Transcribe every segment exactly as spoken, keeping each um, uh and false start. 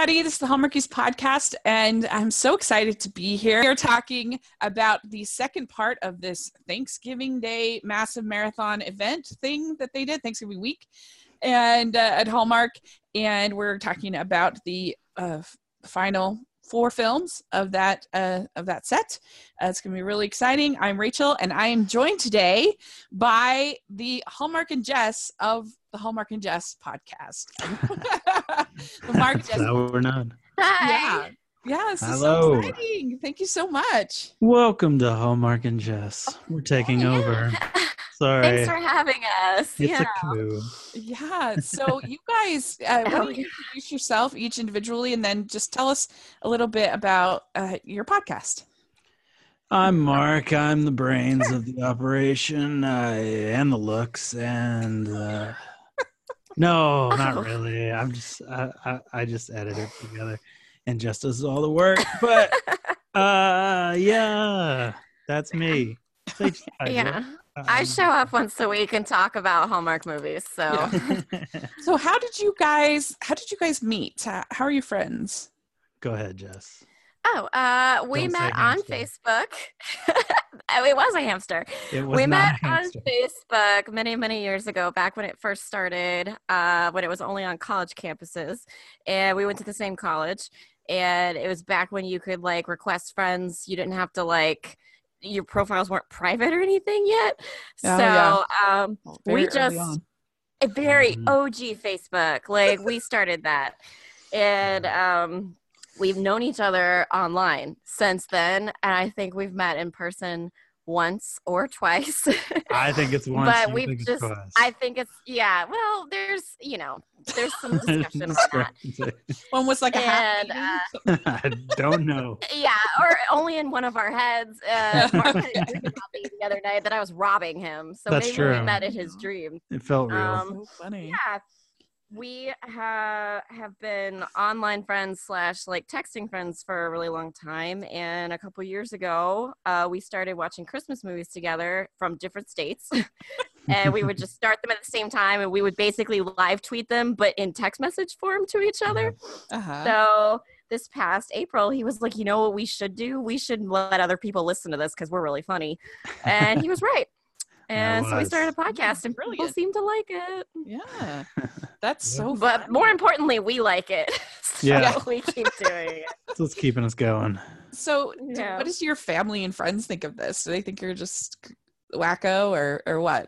everybody. This is the Hallmarkies podcast, and I'm so excited to be here. We're talking about the second part of this Thanksgiving Day massive marathon event thing that they did, Thanksgiving week, and uh, at Hallmark. And we're talking about the uh, final four films of that uh, of that set. Uh, it's going to be really exciting. I'm Rachel, and I am joined today by the Hallmark and Jess of the Hallmark and Jess podcast. The Mark and Jess. No, we're not. Hi. Yeah. Yeah, this Hello. is so exciting. Thank you so much. Welcome to Hallmark and Jess. We're taking Oh, yeah. over. Sorry. Thanks for having us. It's yeah. a coup. Yeah. So you guys, uh, why don't you introduce yourself each individually, and then just tell us a little bit about uh, your podcast. I'm Mark. I'm the brains of the operation uh, and the looks. And uh, no, not really. I'm just I, I, I just edit it together, and Jess does all the work. But uh, yeah, that's me. Say hi, Yeah. Jess. I Um, show up once a week and talk about Hallmark movies. So Yeah. So how did you guys? How did you guys meet? Uh, how are you friends? Go ahead, Jess. Oh, uh, we Don't say met on hamster. Facebook. Oh, it was a hamster. It was We not met a on hamster. Facebook many, many years ago, back when it first started, uh, when it was only on college campuses. And we went to the same college. And it was back when you could, like, request friends. You didn't have to, like, your profiles weren't private or anything yet. Oh, so yeah. um, Very we early just, on. a very Mhm. O G Facebook. Like, we started that. And um, we've known each other online since then. And I think we've met in person once or twice. I think it's once. but you we've think it's just, twice. I think it's, yeah, well, there's, you know, there's some discussion on that. One was like a half And, meeting. uh, I don't know. Yeah, or only in one of our heads. Uh, Mark had a dream about me the other night that I was robbing him. So That's maybe true. we met in his dream. It felt real. Um, So funny. yeah, we have have been online friends slash like texting friends for a really long time. And a couple years ago, uh, we started watching Christmas movies together from different states. And we would just start them at the same time, and we would basically live tweet them, but in text message form to each other. Uh-huh. So this past April, he was like, you know what we should do? We should let other people listen to this because we're really funny. And he was right. And so we was. started a podcast, and people Brilliant. seem to like it. Yeah. That's so But funny. more importantly, we like it. So Yeah. we keep doing it. That's what's keeping us going. So d- Yeah. what does your family and friends think of this? Do they think you're just wacko or, or what?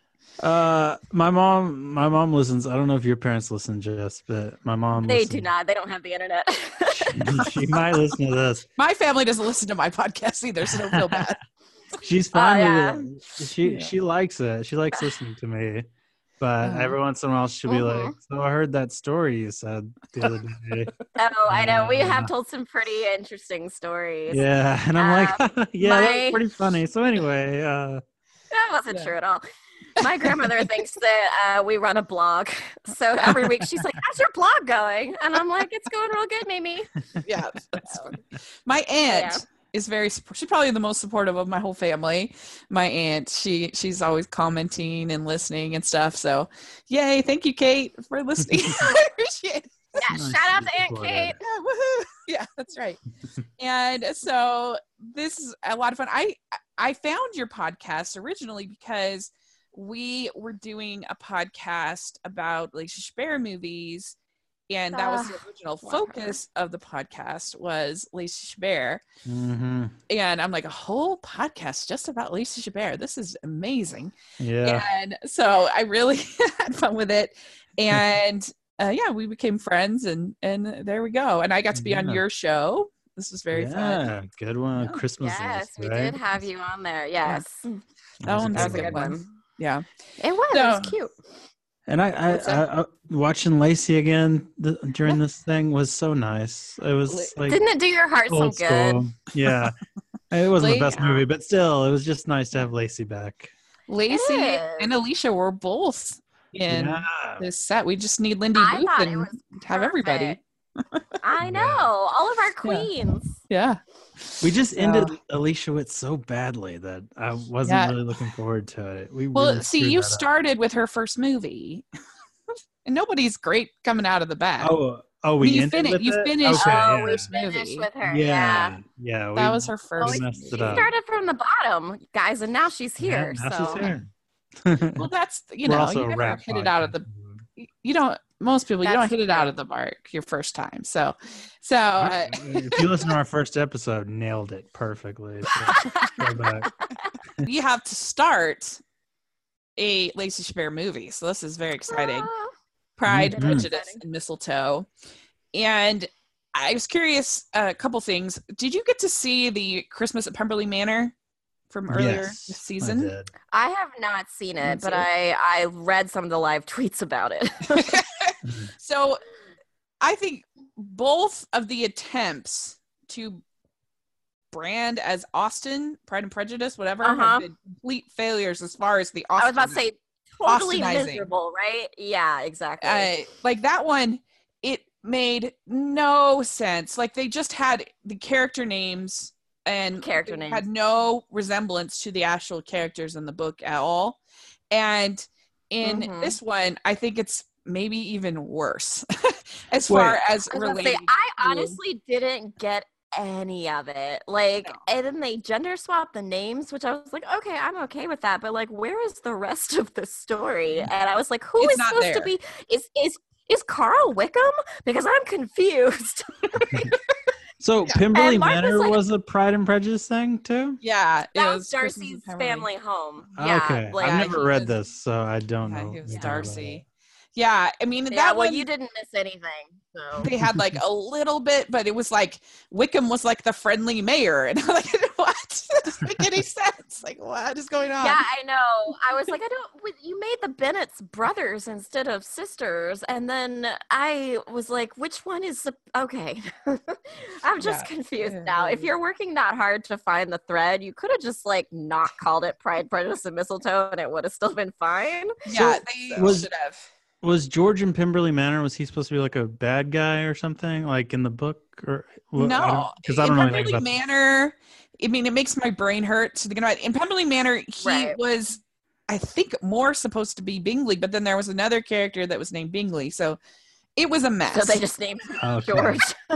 Uh, my mom, my mom listens. I don't know if your parents listen, Jess, but my mom. They listens. do not. They don't have the internet. she might listen to this. My family doesn't listen to my podcast either, so don't feel bad. She's fine yeah. with it. She Yeah. she likes it. She likes listening to me. But Uh-huh. every once in a while, she'll be Mhm. like, "So I heard that story you said the other day." Oh, I know. We Yeah. have told some pretty interesting stories. Yeah, and I'm like, "Yeah, that was my- pretty funny." So anyway, uh, That wasn't Yeah. true at all. My grandmother thinks that uh, we run a blog. So every week she's like, how's your blog going? And I'm like, it's going real good, Mimi. Yeah. That's funny. My aunt Yeah. is very support- she's probably the most supportive of my whole family. My aunt, she she's always commenting and listening and stuff. So yay, thank you, Kate, for listening. I appreciate it. Yeah, Nice shout out to to Aunt support Kate. it. Yeah, woohoo. Yeah, that's right. And so this is a lot of fun. I I found your podcast originally because we were doing a podcast about like Bear movies, and that was the Ah, original love her. focus of the podcast was Lacey Chabert. mhm. And I'm like, a whole podcast just about Lacey Chabert. This is amazing. Yeah, And so I really had fun with it. And uh, yeah, we became friends, and and there we go. And I got to be on Yeah. your show. This was very fun. yeah, good one. Yeah. Christmas Yes, list, we right? did have you on there. Yes. That was one's That a was a good good one. one. Yeah. It was. It So- was cute. And I, I, What's I, that? I watching Lacey again th- during this thing was so nice. It was like Didn't it do your heart some old good? school. Yeah, it wasn't the La- best movie, but still, it was just nice to have Lacey back. Lacey is. and Alicia were both in Yeah, this set. We just need Lindy I Booth thought it and was have everybody. I know. Yeah. All of our queens. Yeah. we just ended So- Alicia Witt so badly that I wasn't Yeah. really looking forward to it. We Well, really see, screwed you that up. started with her first movie, and nobody's great coming out of the bat. Oh, Oh, I we mean, you, ended fin- with you it? finished Okay, Oh, yeah. we this finished movie. with her. Yeah, Yeah. yeah. We, That was her Oh, first we she, messed she it up. started from the bottom, guys, and now she's Yeah, here. now so she's here. Well, that's you We're know, also you a never rap hit it out of the. podcast. You don't. Most people, you don't That's hit it out true. of the mark your first time. So, so uh, If you listen to our first episode, nailed it perfectly. So go back. you have to start a Lacey Chabert movie. So this is very exciting. Ah, Pride, Mhm. Prejudice, Exciting. and Mistletoe. And I was curious, a couple things. Did you get to see the Christmas at Pemberley Manor from earlier Yes, this I season? did. I have not seen Me it, but too. I I read some of the live tweets about it. So I think both of the attempts to brand as Austen, Pride and Prejudice, whatever, Uh-huh. have been complete failures as far as the Austen. I was about to say totally Austenizing. miserable, right? Yeah, exactly. uh, like that one, it made no sense. Like they just had the character names and Character they names. had no resemblance to the actual characters in the book at all. And in Mhm. this one, I think it's maybe even worse as Wait. far as I was about to say, relating. I to- honestly didn't get any of it. Like, No. and then they gender swapped the names, which I was like, okay, I'm okay with that. But like, where is the rest of the story? And I was like, who It's is not supposed there. to be? Is is is Carl Wickham? Because I'm confused. So Yeah. Pemberley And Mark was Manor like- was a Pride and Prejudice thing too? Yeah, it that was was Christmas in Darcy's Pemberley. family home. Yeah, Okay, like, Yeah, I've never he read was- this, so I don't Yeah, know. he was anything about it. Darcy. Yeah, I mean that yeah. Well, one. you didn't miss anything. So They had like a little bit, but it was like Wickham was like the friendly mayor, and I'm like, what? That doesn't make any sense. Like, what is going on? yeah, I know. I was like, I don't. with- You made the Bennetts brothers instead of sisters, and then I was like, which one is the okay? I'm just Yeah. confused Yeah, now. yeah, If yeah. you're working that hard to find the thread, you could have just like not called it Pride, Prejudice, and Mistletoe, and it would have still been fine. Yeah, So, they was- should have. Was George in Pemberley Manor, was he supposed to be like a bad guy or something, like in the book? Or well, No, because I don't, in know anything Pemberley about. Manor. I mean, it makes my brain hurt to think about it. In Pemberley Manor, he Right. was, I think, more supposed to be Bingley, but then there was another character that was named Bingley, so it was a mess. So they just named him Okay. George.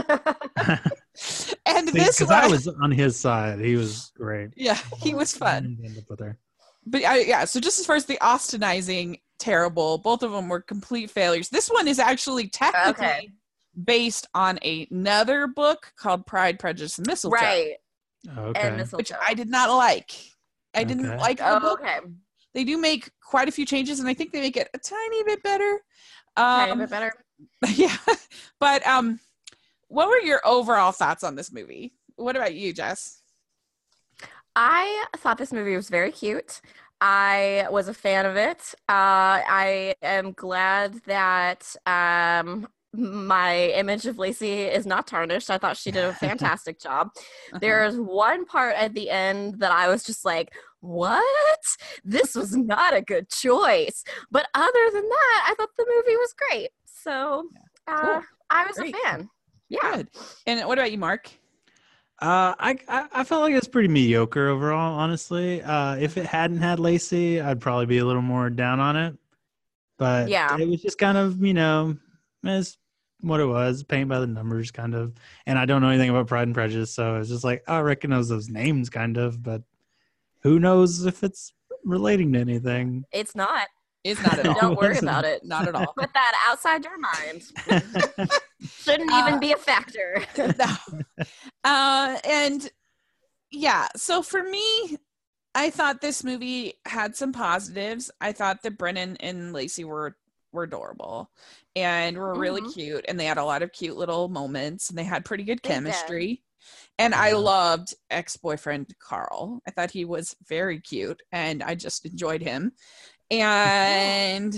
and this Because one, I was on his side, he was great. yeah, he was I fun. didn't end up with her. But I, yeah, so just as far as the Austenizing, terrible. Both of them were complete failures. This one is actually technically Okay. based on a- another book called Pride, Prejudice, and Mistletoe, right. Okay. And Mistletoe. which I did not like. I didn't Okay. like the Oh, book. okay. They do make quite a few changes, and I think they make it a tiny bit better. Tiny Um, bit better. yeah, but um, what were your overall thoughts on this movie? What about you, Jess? I thought this movie was very cute. I was a fan of it. Uh, I am glad that um, my image of Lacey is not tarnished. I thought she did a fantastic job. There's one part at the end that I was just like, what? This was not a good choice. But other than that, I thought the movie was great. So uh, Cool. I was Great. a fan. Yeah. Good. And what about you, Mark? Uh, I, I I felt like it's pretty mediocre overall, honestly. Uh, if it hadn't had Lacey, I'd probably be a little more down on it. But Yeah. it was just kind of, you know, it's what it was, paint by the numbers, kind of. And I don't know anything about Pride and Prejudice, so it's just like I recognize those names, kind of. But who knows if it's relating to anything? It's not. Is not at all. Don't worry wasn't. about it. Not at all. Put that outside your mind. Shouldn't even Uh, be a factor. No. Uh, and yeah, so for me, I thought this movie had some positives. I thought that Brennan and Lacey were were adorable and were really Mhm. cute, and they had a lot of cute little moments, and they had pretty good They did. chemistry. And I Yeah. loved ex-boyfriend Carl. I thought he was very cute, and I just enjoyed him. And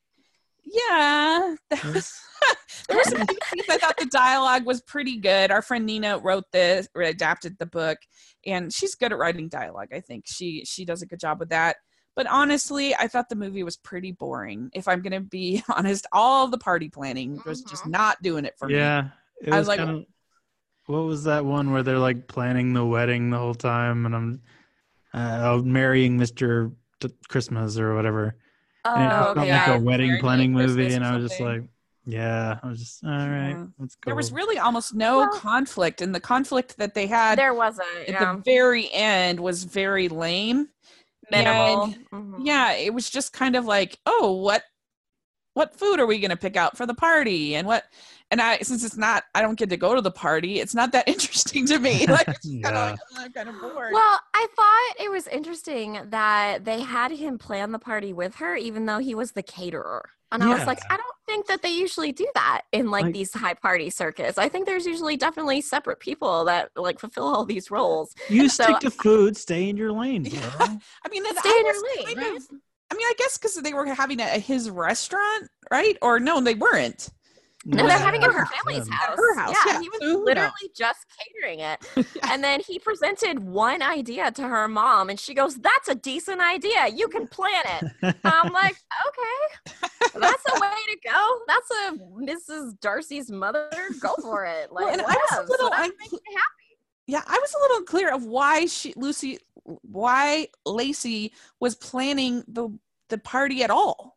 yeah, that was there were some cute scenes. I thought the dialogue was pretty good. Our friend Nina wrote this or adapted the book, and she's good at writing dialogue. I think she she does a good job with that. But honestly, I thought the movie was pretty boring. If I'm gonna be honest, all the party planning was just Mhm. not doing it for me. Yeah, it I was was like- kind of. What was that one where they're like planning the wedding the whole time, and I'm uh, marrying Mister T- Christmas or whatever. And it Oh, just felt okay. like yeah. a wedding Married planning at movie, Christmas and or I was just something. like, Yeah, I was just all right. Yeah. Let's go. There was really almost no Well- conflict, and the conflict that they had There wasn't. at Yeah. the very end was very lame. Minimal. And, Mhm. yeah, it was just kind of like, oh, what what food are we going to pick out for the party? And what and I since it's not I don't get to go to the party, it's not that interesting to me. Like it's kind of Yeah. like oh, I'm kind of bored. Well, I thought it was interesting that they had him plan the party with her, even though he was the caterer. And I was like, Yeah. I don't think that they usually do that in like, Like- these high party circuits. I think there's usually definitely separate people that like fulfill all these roles. You so- stick to food, stay in your lane, bro. Yeah. I mean, then Stay I in your was lane, kind right? of- I mean, I guess because they were having it at his restaurant, right? Or no, they weren't. No, they're having it at her Yeah. family's Yeah. house. her house, yeah. he was So who knows? literally just catering it. And then he presented one idea to her mom, and she goes, "That's a decent idea. You can plan it." I'm like, okay, that's a way to go. That's a Missus Darcy's mother. Go for it. Like, Well, and I was a whatevs. little Whatever uncl- makes you happy. Yeah, I was a little unclear of why she Lucy why Lacey was planning the the party at all.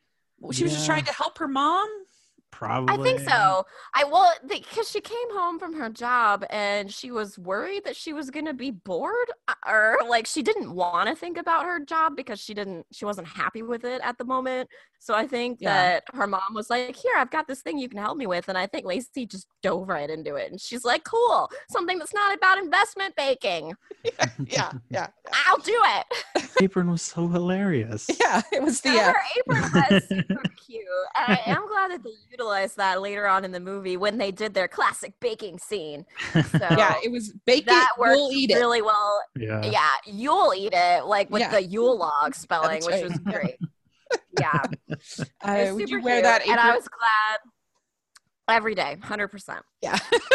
She was just Yeah. trying to help her mom. Probably. I think so. I well, because she came home from her job and she was worried that she was gonna be bored, uh, or like she didn't want to think about her job because she didn't, she wasn't happy with it at the moment. So I think Yeah. that her mom was like, "Here, I've got this thing you can help me with," and I think Lacey just dove right into it, and she's like, "Cool, something that's not about investment banking. Yeah, yeah, I'll do it." Apron was so hilarious. yeah. It was the Yeah, uh, her apron was super cute. And I am glad that they utilized that later on in the movie when they did their classic baking scene. So yeah. It was bake that it, worked you'll eat it. really well. Yeah. Yeah, you'll eat it, like with Yeah. the Yule log spelling, That's which right. was great. Yeah, Uh, it was would you super wear cute, that apron? and I was glad every day, one hundred percent. Yeah.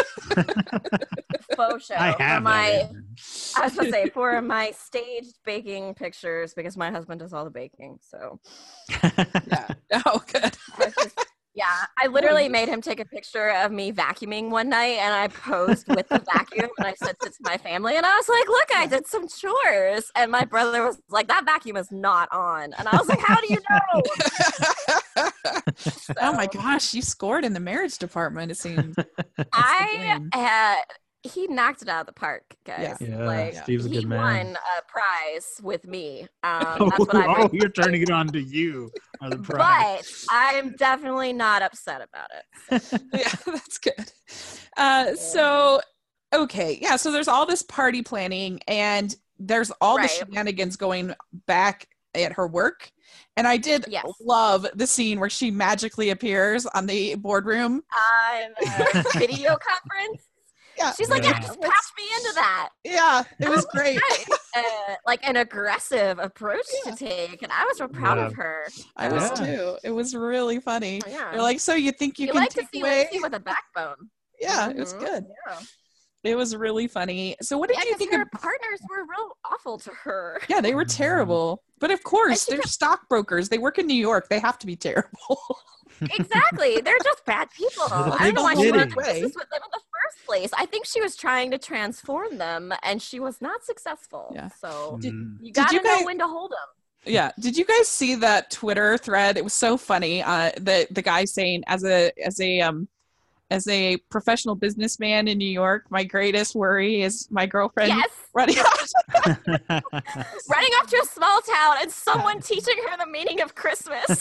Faux show I for have my. that. apron. I was gonna say for my staged baking pictures because my husband does all the baking. So Yeah. Oh, good. I was just- yeah, I literally made him take a picture of me vacuuming one night, and I posed with the vacuum, and I sent it to my family, and I was like, "Look, I did some chores," and my brother was like, "That vacuum is not on," and I was like, "How do you know?" Oh my So, gosh, you scored in the marriage department. It seems. I game. had he knocked it out of the park, guys. Yeah. Yeah, Like Steve's a he good man. won a prize with me. Um, Oh, that's what I. oh, you're turning it on to you. Are the prize. But I'm definitely not upset about it. Yeah, that's good. Uh, so, okay, yeah. So there's all this party planning, and there's all Right. the shenanigans going back at her work. And I did Yes. love the scene where she magically appears on the boardroom. On a video conference, Yeah, she's like, Yeah. "Yeah, just patch me into that." yeah, it was great. uh, like an aggressive approach to take, and I was real proud of Yeah. her. I was Yeah. too. It was really funny. Yeah, They're like, so you think you you can like to take see away? Lacey with a backbone. Yeah, it was Mhm. good. Yeah, It was really funny. So what did yeah, you 'cause think her of? partners were real awful to her. Yeah, they were Mhm. terrible. But of course, she they're stockbrokers. They work in New York. They have to be terrible. Exactly, they're just bad people. They're the I don't know why big she wanted city. to business with them in the first place. I think she was trying to transform them, and she was not successful. Yeah. So Did- Mm. you did gotta you know guys- when to hold them. Yeah. Did you guys see that Twitter thread? It was so funny. Uh, the the guy saying, as a as a um as a professional businessman in New York, my greatest worry is my girlfriend Yes, running out. running off to a small town and someone teaching her the meaning of Christmas.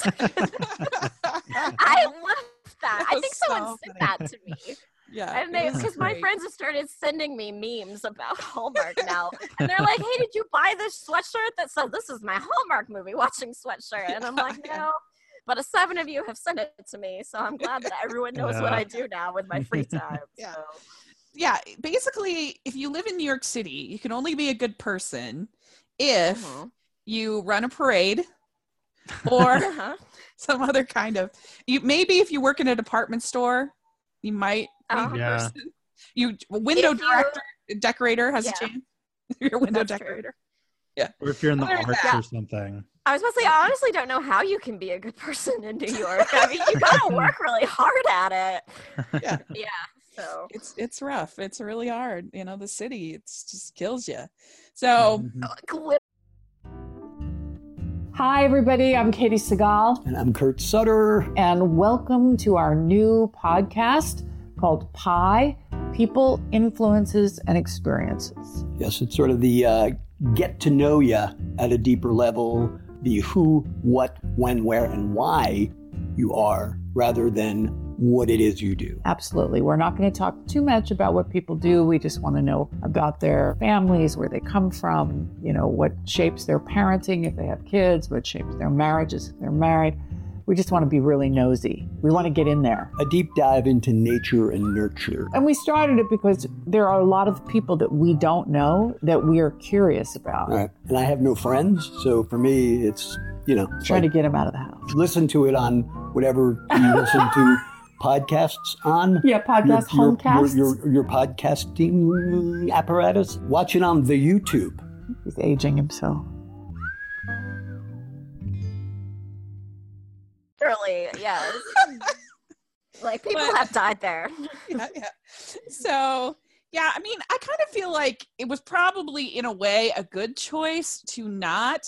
I love that. That I was think someone so sent funny. that to me. Yeah. And it they, was because my great. friends have started sending me memes about Hallmark now. And they're like, "Hey, did you buy this sweatshirt that says this is my Hallmark movie watching sweatshirt?" And I'm like, Yeah. "No." But a seven of you have sent it to me. So I'm glad that everyone knows what Yeah. I do now with my free time. Yeah. So. Yeah, basically, if you live in New York City, you can only be a good person if Mhm. you run a parade or Uh-huh. some other kind of. You maybe if you work in a department store, you might be Uh-huh. the Yeah. person. You window If you- director decorator has Yeah. a chance. You're a window That's true. decorator. Or if you're in the Other than arts that- or something. I was about to say, I honestly don't know how you can be a good person in New York. I mean, you gotta work really hard at it. Yeah. Yeah. So It's it's rough. It's really hard. You know, the city, it's just kills you. So Mhm. Glit- Hi, everybody. I'm Katie Segal. And I'm Kurt Sutter. And welcome to our new podcast called Pi, People, Influences, and Experiences. Yes, it's sort of the uh, get to know you at a deeper level, the who, what, when, where, and why you are, rather than what it is you do. Absolutely. We're not going to talk too much about what people do. We just want to know about their families, where they come from, you know, what shapes their parenting if they have kids, what shapes their marriages if they're married. We just want to be really nosy. We want to get in there. A deep dive into nature and nurture. And we started it because there are a lot of people that we don't know that we are curious about. All right. And I have no friends, so for me, it's, you know. Trying like, to get them out of the house. Listen to it on whatever you listen to podcasts on. Yeah, podcast, your, your, homecasts. Your, your, your podcasting apparatus. Watch it on the YouTube. He's aging himself. Literally, yes. Like, people But- have died there. yeah, yeah. So, yeah, I mean, I kind of feel like it was probably, in a way, a good choice to not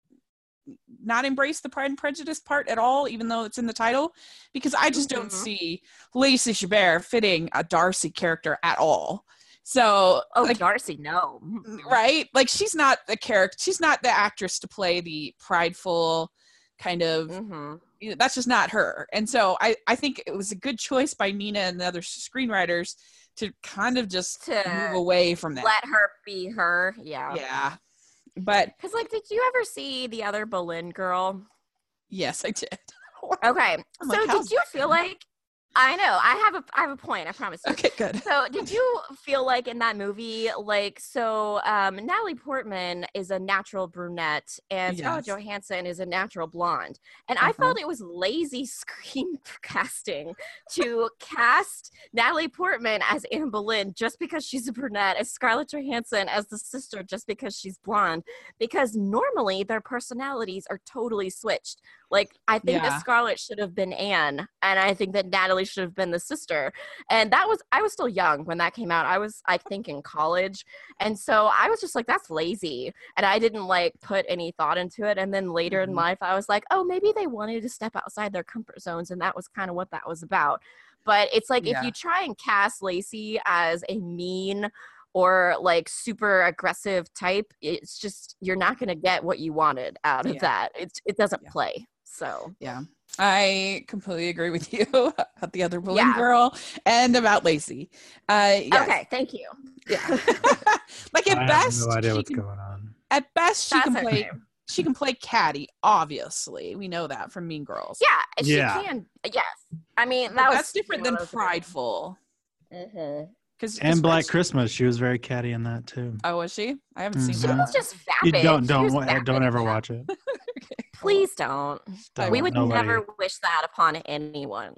not embrace the Pride and Prejudice part at all, even though it's in the title, because I just don't Mhm. see Lacey Chabert fitting a Darcy character at all. So, Oh, like, Darcy, no. right? Like, she's not the character, she's not the actress to play the prideful kind of, Mm-hmm. you know, that's just not her. And so I, I think it was a good choice by Nina and the other screenwriters to kind of just To move away from that. Let her be her. Yeah. Yeah. But Because, like, did you ever see the other Boleyn girl? yes, I did. Okay. I'm So like, how's did you feel like, I know, I have a, I have a point, I promise you. Okay, good. So did you feel like in that movie, like, so um, Natalie Portman is a natural brunette and Scarlett Yes. Johansson is a natural blonde. And I Uh-huh. felt it was lazy screen casting to cast Natalie Portman as Anne Boleyn just because she's a brunette, as Scarlett Johansson as the sister just because she's blonde. Because normally their personalities are totally switched. Like, I think Yeah. that Scarlett should have been Anne, and I think that Natalie should have been the sister. And that was, I was still young when that came out. I was, I think, in college. And so I was just like, that's lazy. And I didn't, like, put any thought into it. And then later Mhm. in life, I was like, oh, maybe they wanted to step outside their comfort zones, and that was kind of what that was about. But it's like, Yeah. if you try and cast Lacey as a mean or like super aggressive type, it's just, you're not going to get what you wanted out of Yeah. that. It's, it doesn't Yeah. play. So Yeah. I completely agree with you about the other Boleyn Yeah. girl and about Lacey. Uh, yes. okay, thank you. Yeah. Like at I best, have no idea she what's can, going on. at best she That's can okay. play. She can play Caddy. Obviously, we know that from Mean Girls. Yeah, she Yeah. can. Yes, I mean But that was that's different than prideful. Mm-hmm. Because And Black Christmas, she was very catty in that too. Oh, was she? I haven't Mhm. seen She that. was just You vapid. don't She don't was wa- vapid. don't ever watch it. Okay. Please don't. Don't, We would nobody. never wish that upon anyone.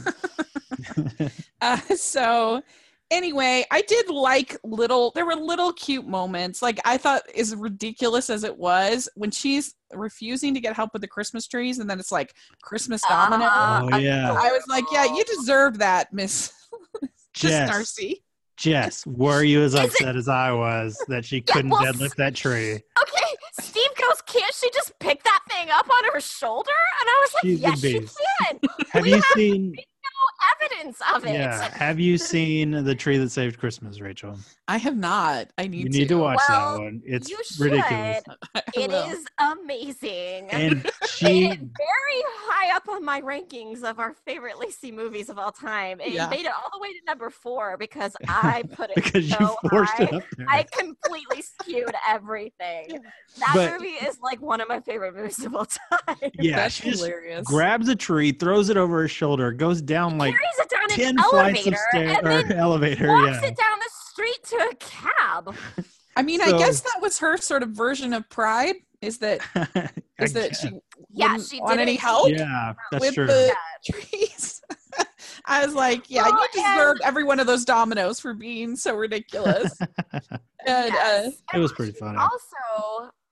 Uh, so anyway, I did like little, there were little cute moments. Like I thought, as ridiculous as it was, when she's refusing to get help with the Christmas trees and then it's like Christmas domino. Uh, Oh, yeah. I was like, yeah, you deserved that, Miss, Miss Jess, Darcy. Jess, were you as Is it- upset as I was that she Yeah, couldn't well, deadlift that tree? Okay, Steve goes, can't she just pick that thing up on her shoulder? And I was like, She's a yes, she beast. can. Have We you have seen? no evidence of it. Yeah. Have you seen the tree that saved Christmas, Rachel? I have not. I need You to. need to watch Well, that one. It's you should. ridiculous. I It will. is amazing. And It she is very high up on my rankings of our favorite Lacey movies of all time. It Yeah. made it all the way to number four because I put it because so you forced high. it up there. I completely skewed everything. That But- movie is like one of my favorite movies of all time. yeah, That's she just hilarious. grabs a tree, throws it over her shoulder, goes down like Carries it down ten an flights of elevator stairs and or then elevator. walks Yeah. it down the street to a cab. I mean, I So- guess that was her sort of version of pride. Is that I is that guess. she Yeah, wouldn't she want did any it. help Yeah, that's with true. the trees? I was like, yeah, Well, you deserved every one of those dominoes for being so ridiculous. And uh, Yes. It was pretty funny. Also,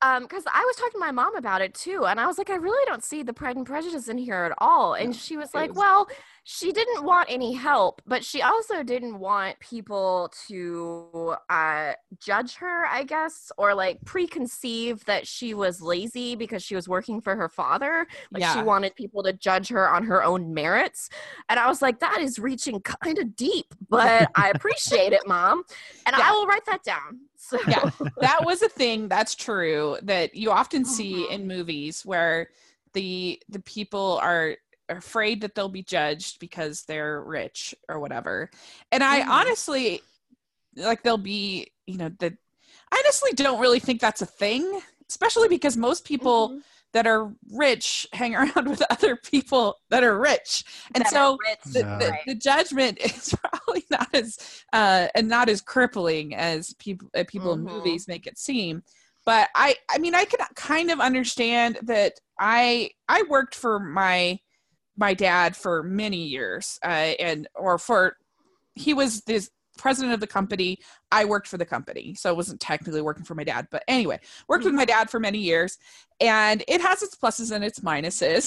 Um, because I was talking to my mom about it too, and I was like, I really don't see the Pride and Prejudice in here at all. And she was like, well, she didn't want any help, but she also didn't want people to uh, judge her, I guess, or like preconceive that she was lazy because she was working for her father. Like Yeah. she wanted people to judge her on her own merits. And I was like, that is reaching kind of deep, but I appreciate it, Mom. And Yeah. I will write that down. So Yeah, that was a thing. That's true that you often see Mhm. in movies where the the people are afraid that they'll be judged because they're rich or whatever. And I Mhm. honestly, like, they'll be, you know, that I honestly don't really think that's a thing, especially because most people Mhm. that are rich hang around with other people that are rich. And That so are rich, the, Yeah. the, right. the judgment is probably not as uh and not as crippling as people uh, people in Mhm. movies make it seem. But I I mean I can kind of understand that. I I worked for my my dad for many years, uh, and or for he was this president of the company. I worked for the company, so I wasn't technically working for my dad, but anyway, worked with my dad for many years, and it has its pluses and its minuses.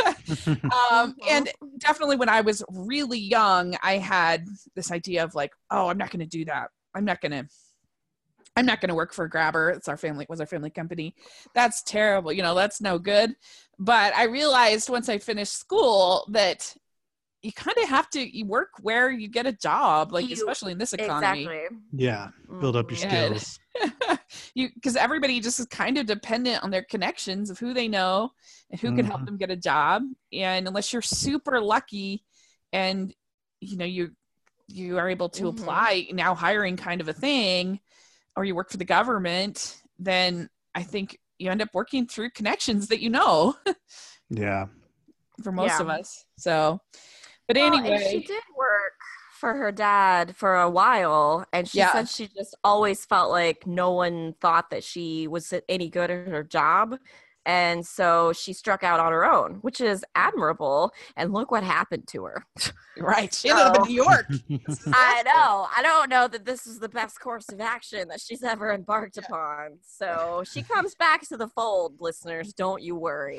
um, and Mhm. definitely when I was really young, I had this idea of like, oh, I'm not going to do that. I'm not going to. I'm not going to work for Grabber. It's our family, was our family company. That's terrible. You know, that's no good. But I realized once I finished school that you kind of have to you work where you get a job, like, You- especially in this economy. Exactly. Yeah, build up your Mhm. Yeah. skills. you because everybody just is kind of dependent on their connections of who they know and who can help Mhm. them get a job. And unless you're super lucky and you know you you are able to Mhm. apply, now hiring kind of a thing, or you work for the government, then I think you end up working through connections that you know Yeah. for most Yeah. of us. So, but Well, anyway, and she did work for her dad for a while, and she Yeah. said she just always felt like no one thought that she was any good at her job. And so she struck out on her own, which is admirable. And look what happened to her. right. She ended up in So- New York. I know. I don't know that this is the best course of action that she's ever embarked upon. So she comes back to the fold, listeners. Don't you worry.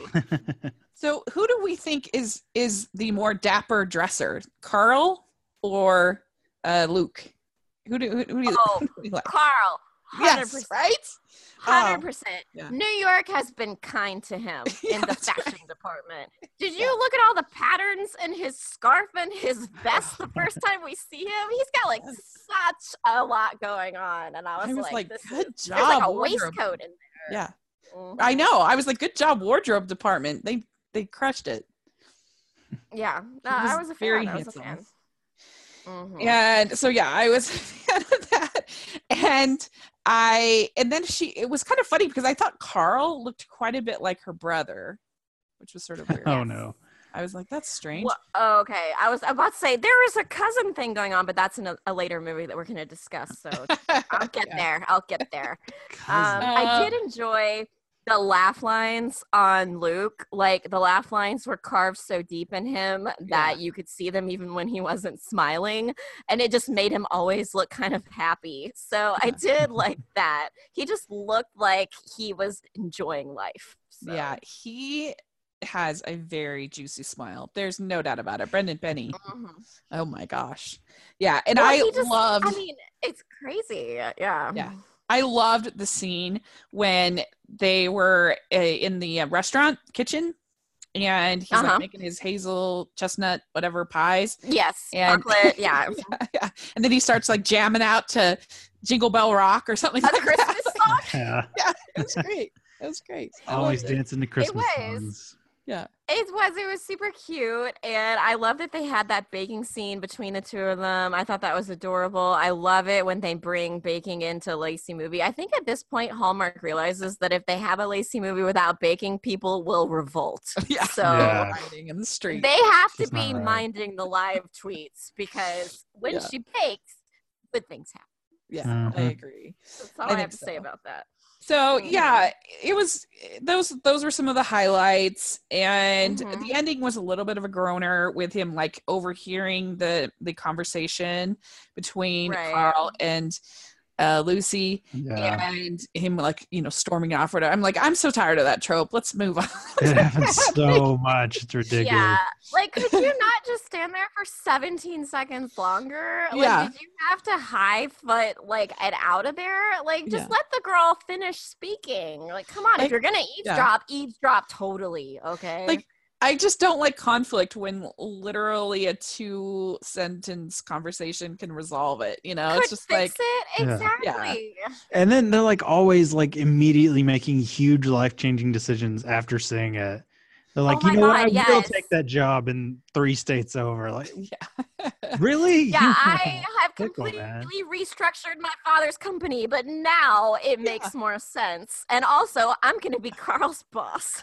So who do we think is is the more dapper dresser, Carl or uh, Luke? Who do who, who do you, Oh, who do you like? Carl, one hundred Yes, percent. right? Hundred percent. yeah. New York has been kind to him Yeah, in the that's right. fashion department. Did you Yeah. look at all the patterns in his scarf and his vest the first time we see him? He's got like such a lot going on, and I was, I was like, like, this good is, job. there's like a wardrobe. waistcoat in Yeah, there. Mhm. I know. I was like, good job, wardrobe department. They they crushed it. Yeah, no, He was I was a fan. very I was a handsome. fan. Mhm. And so yeah, I was a fan of that. And I and then she it was kind of funny because I thought Carl looked quite a bit like her brother, which was sort of weird. Oh no. I was like, that's strange. Well, oh, okay, I was about to say there was a cousin thing going on, but that's in a, a later movie that we're going to discuss. So I'll get Yeah. there. I'll get there. Um, Cousin. I Uh, did enjoy the laugh lines on Luke. Like the laugh lines were carved so deep in him that Yeah. you could see them even when he wasn't smiling, and it just made him always look kind of happy. So I did like that. He just looked like he was enjoying life. So. Yeah, he has a very juicy smile. There's no doubt about it. Brendan Penny. Mhm. Oh my gosh. Yeah, and Well, I he just- loved I mean, it's crazy. Yeah. Yeah. I loved the scene when they were uh, in the uh, restaurant kitchen and he's Uh-huh. like making his hazel chestnut whatever pies. Yes. And- Chocolate. Yeah. yeah, yeah. And then he starts like jamming out to Jingle Bell Rock or something A like Christmas that. song. Yeah. Yeah, it was great. It was great. I Always loved it. dancing to Christmas was. songs. Yeah. It was. It was super cute, and I love that they had that baking scene between the two of them. I thought that was adorable. I love it when they bring baking into a Lacey movie. I think at this point, Hallmark realizes that if they have a Lacey movie without baking, people will revolt. Yeah. So Yeah. Riding in the street. they have to It's not be right. minding the live tweets because when Yeah. she bakes, good things happen. yeah, I Mhm. agree. That's all I I, think have to say so. about that. So Mhm. yeah, it was those those were some of the highlights, and Mhm. the ending was a little bit of a groaner with him like overhearing the the conversation between Right. Carl and uh, Lucy Yeah. and him like, you know, storming off. Or whatever. I'm like, I'm so tired of that trope. Let's move on. It happens so much. It's ridiculous. Yeah, like could you not just stand there for seventeen seconds longer? Like, Yeah. did you have to high foot like it out of there? Like, just Yeah. let the girl finish speaking. Like, come on, Like, if you're gonna eavesdrop, eavesdrop totally. Okay. Like, I just don't like conflict when literally a two sentence conversation can resolve it. You know, could it's just fix like, it Yeah. exactly. And then they're like always like immediately making huge life changing decisions after saying it. They're like, Oh you my know what? I God, will yes. take that job in three states over. Like, yeah. really? Yeah, I have Pickle, completely man. restructured my father's company, but now it makes more sense. And also, I'm going to be Carl's boss.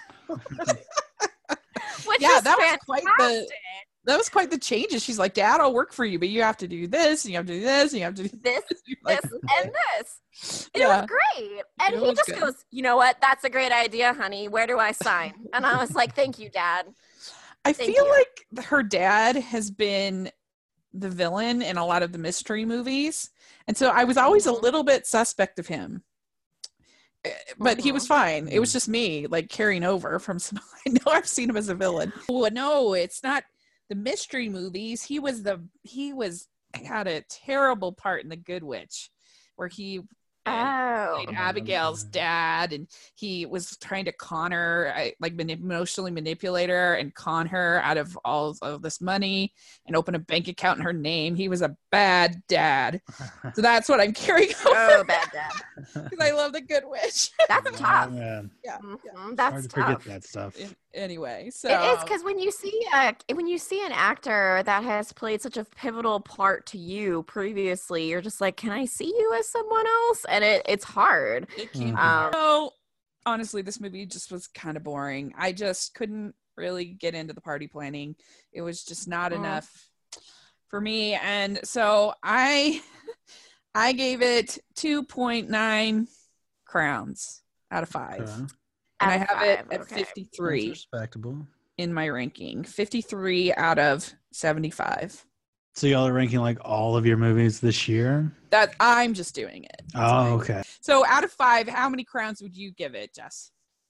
Which Yeah, is that was quite the fantastic. that was quite the changes. She's like, Dad, I'll work for you, but you have to do this, and you have to do this, and you have to do This, You're like, this, and this. It Yeah. was great. And It he was just good. goes, you know what? That's a great idea, honey. Where do I sign? And I was like, thank you, Dad. I Thank feel you. like her dad has been the villain in a lot of the mystery movies. And so I was always a Mhm. little bit suspect of him. Eh, But he was Mhm. fine. It was just me, like, carrying over from some. I know I've seen him as a villain. Oh, no, it's not the mystery movies. He was the, he was, had a terrible part in The Good Witch where he Oh. played Abigail's dad, and he was trying to con her, I- like mani- emotionally manipulate her and con her out of all of this money and open a bank account in her name. He was a bad dad. So that's what I'm carrying over Oh, bad Dad. because I love The Good Witch. That's Oh, tough. man. yeah. Mhm, It's That's hard to tough. forget that stuff. An- Anyway, so It is because when you see a when you see an actor that has played such a pivotal part to you previously, you're just like, can I see you as someone else? And it it's hard. it can. Mhm. Um, So honestly, this movie just was kind of boring. I just couldn't really get into the party planning. It was just not Mm. enough for me, and so I I gave it two point nine crowns out of five. Okay. And I Out of have it five, at okay. That's fifty-three respectable. in my ranking. fifty-three out of seventy-five. So y'all are ranking like all of your movies this year? That I'm just doing it. That's Oh, why. okay. So out of five, how many crowns would you give it, Jess?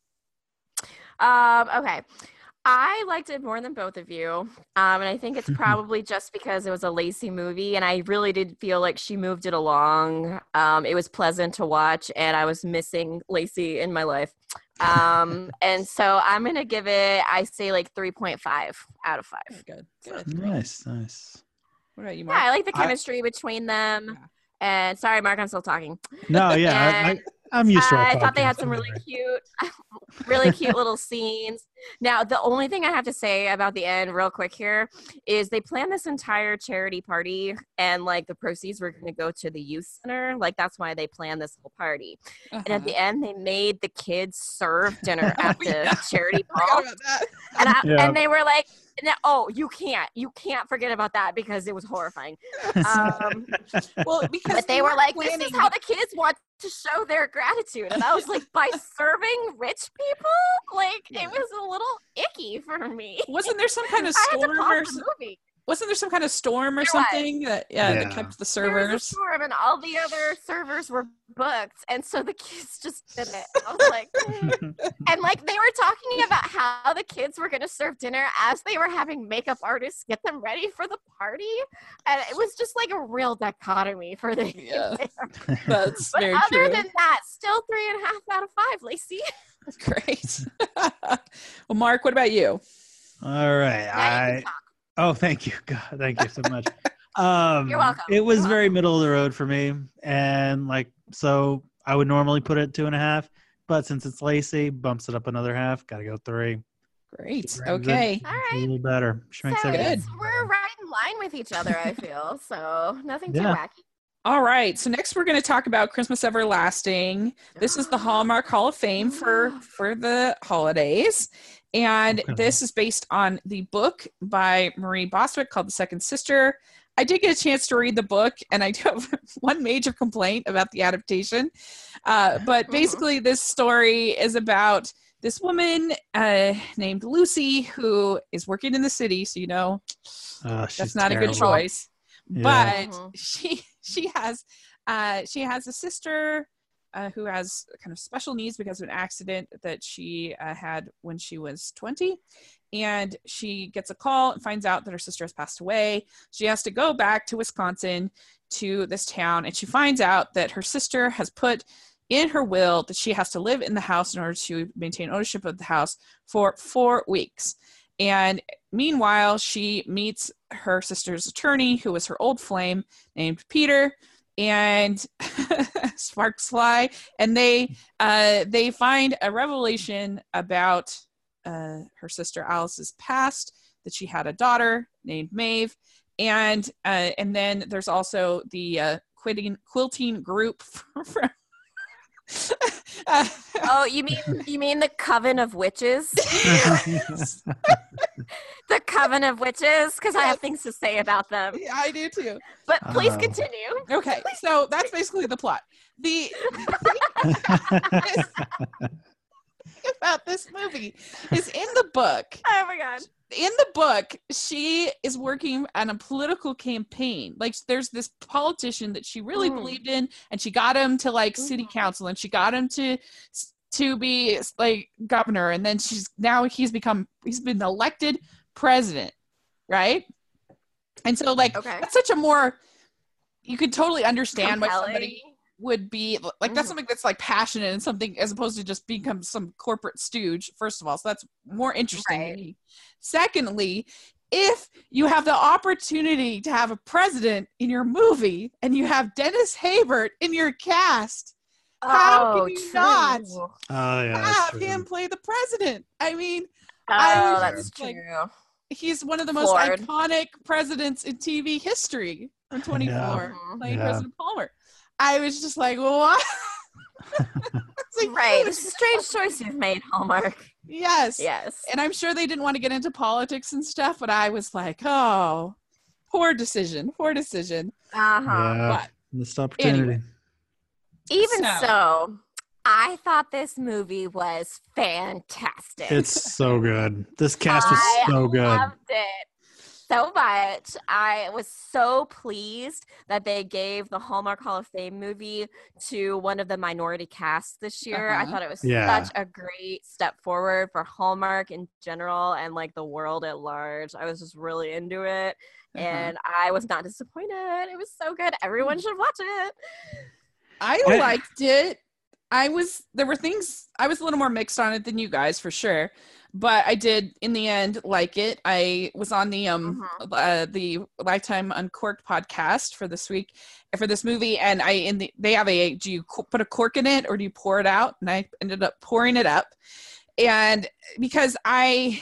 Um, okay. I liked it more than both of you. Um, and I think it's probably just because it was a Lacey movie and I really did feel like she moved it along. Um, it was pleasant to watch and I was missing Lacey in my life. Um, and so I'm going to give it, I say like three point five out of five. Good. Good. Nice, nice. What about you, Yeah, Mark? I like the I- chemistry between them. Yeah. And sorry, Mark, I'm still talking. No, yeah, I, I, And I'm used to our I thought they had podcast, some really whatever. cute, really cute little scenes. Now, the only thing I have to say about the end, real quick here, is they planned this entire charity party, and like the proceeds were going to go to the youth center. Like that's why they planned this whole party. And at the end, they made the kids serve dinner at the yeah. charity I forgot ball, about that. and I, Yeah. and they were like, "No, oh, you can't, you can't forget about that because it was horrifying." Um, Well, because but they were like, "This planning- is how the kids want to show their gratitude," and I was like, "By serving rich people?" Like Yeah. it was a little icky for me. wasn't there some kind of I had to storm or pause s- the movie. wasn't there some kind of storm or There was. something that yeah, that Yeah. kept the There was a servers? storm, and all the other servers were booked, and so the kids just did it. I was like, "Hmm." And like they were talking about how the kids were going to serve dinner as they were having makeup artists get them ready for the party, and it was just like a real dichotomy for the Yeah. there. That's But very other true. than that, still three and a half out of five, Lacey. Great. Well, Mark, what about you? All right. Now you I can talk. oh, thank you. God, thank you so much. Um, You're welcome. It was You're very middle of the road for me, and like so, I would normally put it two and a half, but since it's Lacey, bumps it up another half. Got to go three. Great. She brings it Okay. All a right. little better. She makes So everything it's- we're better. right in line with each other, I feel. So nothing too Yeah. wacky. All right. So next we're going to talk about Christmas Everlasting. This is the Hallmark Hall of Fame for for the holidays. And Okay. this is based on the book by Marie Bostwick called The Second Sister. I did get a chance to read the book, and I do have one major complaint about the adaptation. Uh, but Mhm. basically, this story is about this woman uh, named Lucy who is working in the city. So, you know, Uh, she's that's not a terrible. good choice. Yeah. But Mhm. she she has Uh, she has a sister uh, who has kind of special needs because of an accident that she uh, had when she was twenty. And she gets a call and finds out that her sister has passed away. She has to go back to Wisconsin to this town, and she finds out that her sister has put in her will that she has to live in the house in order to maintain ownership of the house for four weeks. And meanwhile, she meets her sister's attorney, who was her old flame, named Peter, and sparks fly. And they uh, they find a revelation about uh, her sister Alice's past, that she had a daughter named Maeve. And uh, and then there's also the uh, quitting, quilting group from uh, oh, you mean you mean the Coven of Witches? Yes. The Coven of Witches, because I have things to say about them. Yeah, I do too. But please Um, continue. Okay, so that's basically the plot. The about this movie is in the book. Oh my god. In the book, she is working on a political campaign. Like, there's this politician that she really Mm. believed in, and she got him to like city council, and she got him to to be like governor, and then she's now he's become he's been elected president, right? And so like Okay. that's such a more you could totally understand why Compelling. somebody would be like that's Mhm. something that's like passionate and something as opposed to just become some corporate stooge, first of all. So that's more interesting Right. to me. Secondly, if you have the opportunity to have a president in your movie and you have Dennis Haysbert in your cast, how Oh, can you true. not Oh yeah, that's have true. him play the president? I mean, Oh, I was that's just like- true. he's one of the most Floored. iconic presidents in T V history from twenty-four, Mhm. playing Yeah. President Palmer. I was just like, what? It's like, Right. It's a strange choice you've made, Hallmark. Yes. Yes. And I'm sure they didn't want to get into politics and stuff, but I was like, oh, poor decision, poor decision. Uh-huh. Yeah, But missed opportunity. Even So- so, I thought this movie was fantastic. It's so good. This cast was I so good. loved it so much. I was so pleased that they gave the Hallmark Hall of Fame movie to one of the minority casts this year. I Uh-huh. thought it was Yeah. such a great step forward for Hallmark in general and like the world at large. I was just really into it. Uh-huh. And I was not disappointed. It was so good. Everyone should watch it. I I- liked it. I was, there were things, I was a little more mixed on it than you guys for sure. But I did, in the end, like it. I was on the um uh, the Lifetime Uncorked podcast for this week, for this movie, and I in the they have a do you co- put a cork in it or do you pour it out? And I ended up pouring it up, and because I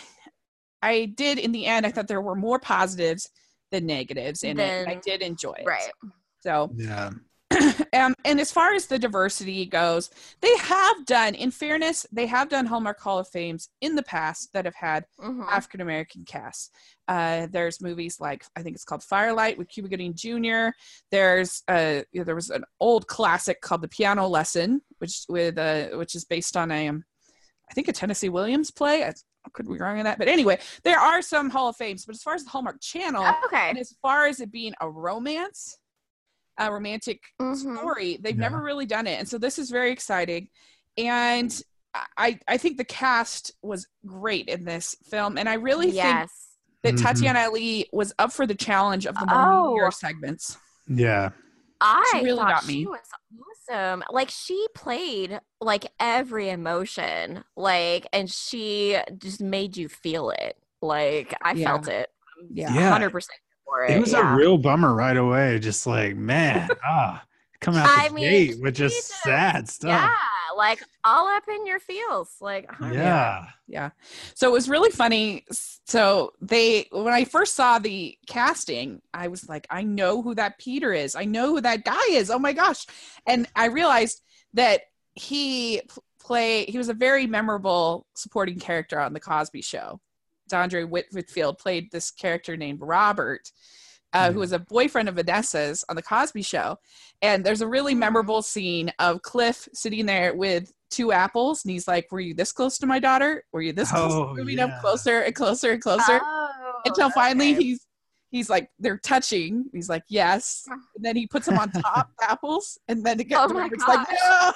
I did in the end, I thought there were more positives than negatives in it. And I Then- did enjoy it. Right. So Yeah. um, and as far as the diversity goes, they have done, in fairness, they have done Hallmark Hall of Fames in the past that have had Mhm. African American casts. Uh, there's movies like I think it's called Firelight with Cuba Gooding Junior There's uh, you know, there was an old classic called The Piano Lesson, which with uh, which is based on a um, I think a Tennessee Williams play. I, I could be wrong on that, but anyway, there are some Hall of Fames. But as far as the Hallmark Channel, Okay. and as far as it being a romance, a romantic Mhm. story, they've Yeah. never really done it, and so this is very exciting. And I I think the cast was great in this film, and I really think Yes. that Mhm. Tatiana Ali was up for the challenge of the Oh. more segments. Yeah. I She really thought got she me. was awesome. Like she played like every emotion, like, and she just made you feel it. Like I Yeah. felt it. Yeah. Yeah. hundred percent for it. It was yeah. a real bummer right away. Just like, man, ah, coming out I the mean, gate with she just just- sad stuff. Yeah, like all up in your feels. Like oh, Yeah. Yeah. So it was really funny. So they, when I first saw the casting, I was like, I know who that Peter is. I know who that guy is. Oh my gosh. And I realized that he p- play, he was a very memorable supporting character on the Cosby Show. Dondre Whit- Whitfield played this character named Robert, uh, Mhm. who was a boyfriend of Vanessa's on the Cosby Show. And there's a really memorable scene of Cliff sitting there with two apples, and he's like, "Were you this close to my daughter? Were you this close?" Oh, Moving yeah. up closer and closer and closer Oh, until finally okay. he's he's like, they're touching. He's like, yes. And then he puts them on top apples, and then it gets Oh my Robert's like, no.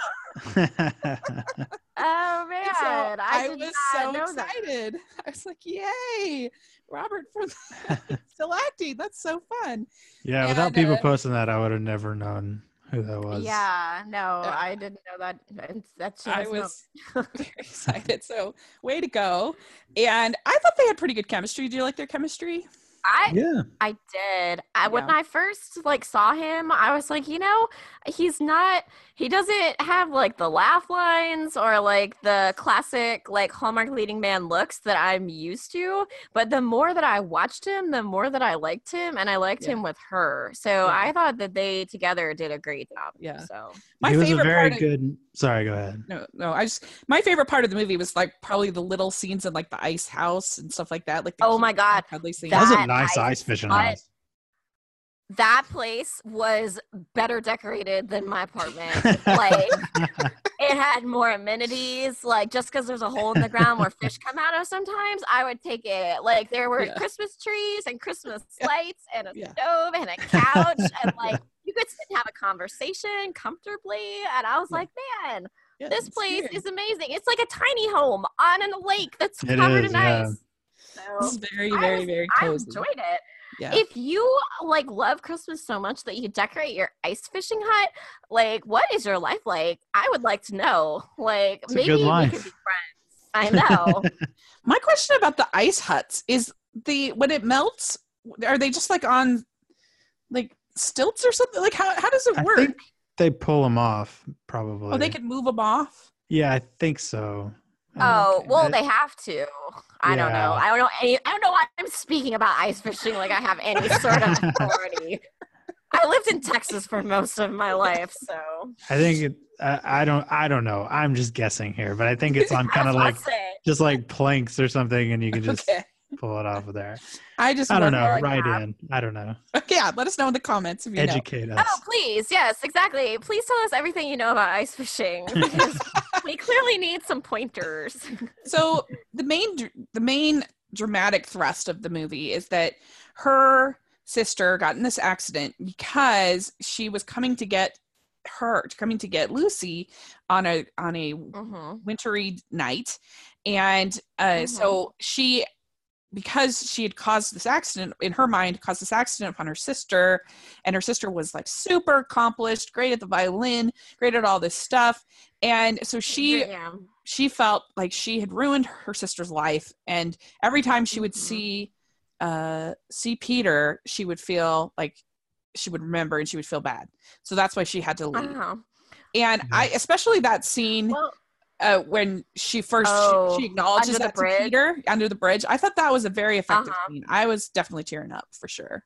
Oh man, And so I, I did was not so know that. excited. I was like, yay, Robert from still acting. That's so fun. Yeah, without And, people uh, posting that, I would have never known who that was. Yeah, no, Yeah. I didn't know that. It's- That's I just was very excited. So way to go. And I thought they had pretty good chemistry. Do you like their chemistry? I Yeah. I did. I, when Yeah. I first like saw him, I was like, you know, he's not. He doesn't have like the laugh lines or like the classic like Hallmark leading man looks that I'm used to. But the more that I watched him, the more that I liked him, and I liked Yeah. him with her. So Yeah. I thought that they together did a great job. Yeah. So My he was a favorite very part of, good. Sorry, go ahead. no, no, I just my favorite part of the movie was like probably the little scenes in like the ice house and stuff like that. Like the Oh cute my God. cuddly scenes. That was a That nice ice ice fishing hut- house. that place was better decorated than my apartment. Like, it had more amenities. Like, just because there's a hole in the ground where fish come out of sometimes, I would take it. Like, there were Yeah. Christmas trees and Christmas Yeah. lights and a Yeah. stove and a couch. And, like, you could sit and have a conversation comfortably. And I was Yeah. like, man, Yeah, this it's place weird. is amazing. It's like a tiny home on a lake that's It covered is, in yeah. ice. This is So, very, I very, was- very I cozy. enjoyed it. Yeah. If you like love Christmas so much that you decorate your ice fishing hut, like what is your life like? I would like to know. Like It's a maybe good we life. could be friends. I know. My question about the ice huts is the when it melts, are they just like on like stilts or something? Like how how does it I work? think they pull them off, probably. Oh, they can move them off. Yeah, I think so. Oh, Okay. well, I- they have to. I don't know. Yeah. I don't know any. I don't know why I'm speaking about ice fishing like I have any sort of authority. I lived in Texas for most of my life, so I think it, I, I don't. I don't know. I'm just guessing here, but I think it's on kind I of was like about to say, just like planks or something, and you can just Okay. pull it off of there. I just I don't wonder, know. like, Right yeah. in. I don't know. Okay, yeah, let us know in the comments if you know. Educate us. Oh, please, yes, exactly. Please tell us everything you know about ice fishing because we clearly need some pointers. So the main dr- the main dramatic thrust of the movie is that her sister got in this accident because she was coming to get her coming to get Lucy on a on a Mm-hmm. wintry night, and uh, so she because she had caused this accident in her mind caused this accident upon her sister, and her sister was like super accomplished, great at the violin, great at all this stuff, and so she yeah. she felt like she had ruined her sister's life, and every time she would Mhm. see uh see Peter, she would feel like she would remember and she would feel bad, so that's why she had to leave. Uh-huh. And I especially that scene Well, uh when she first Oh, she, she acknowledges under the that to bridge? Peter under the bridge. I thought that was a very effective Uh-huh. scene. I was definitely tearing up for sure.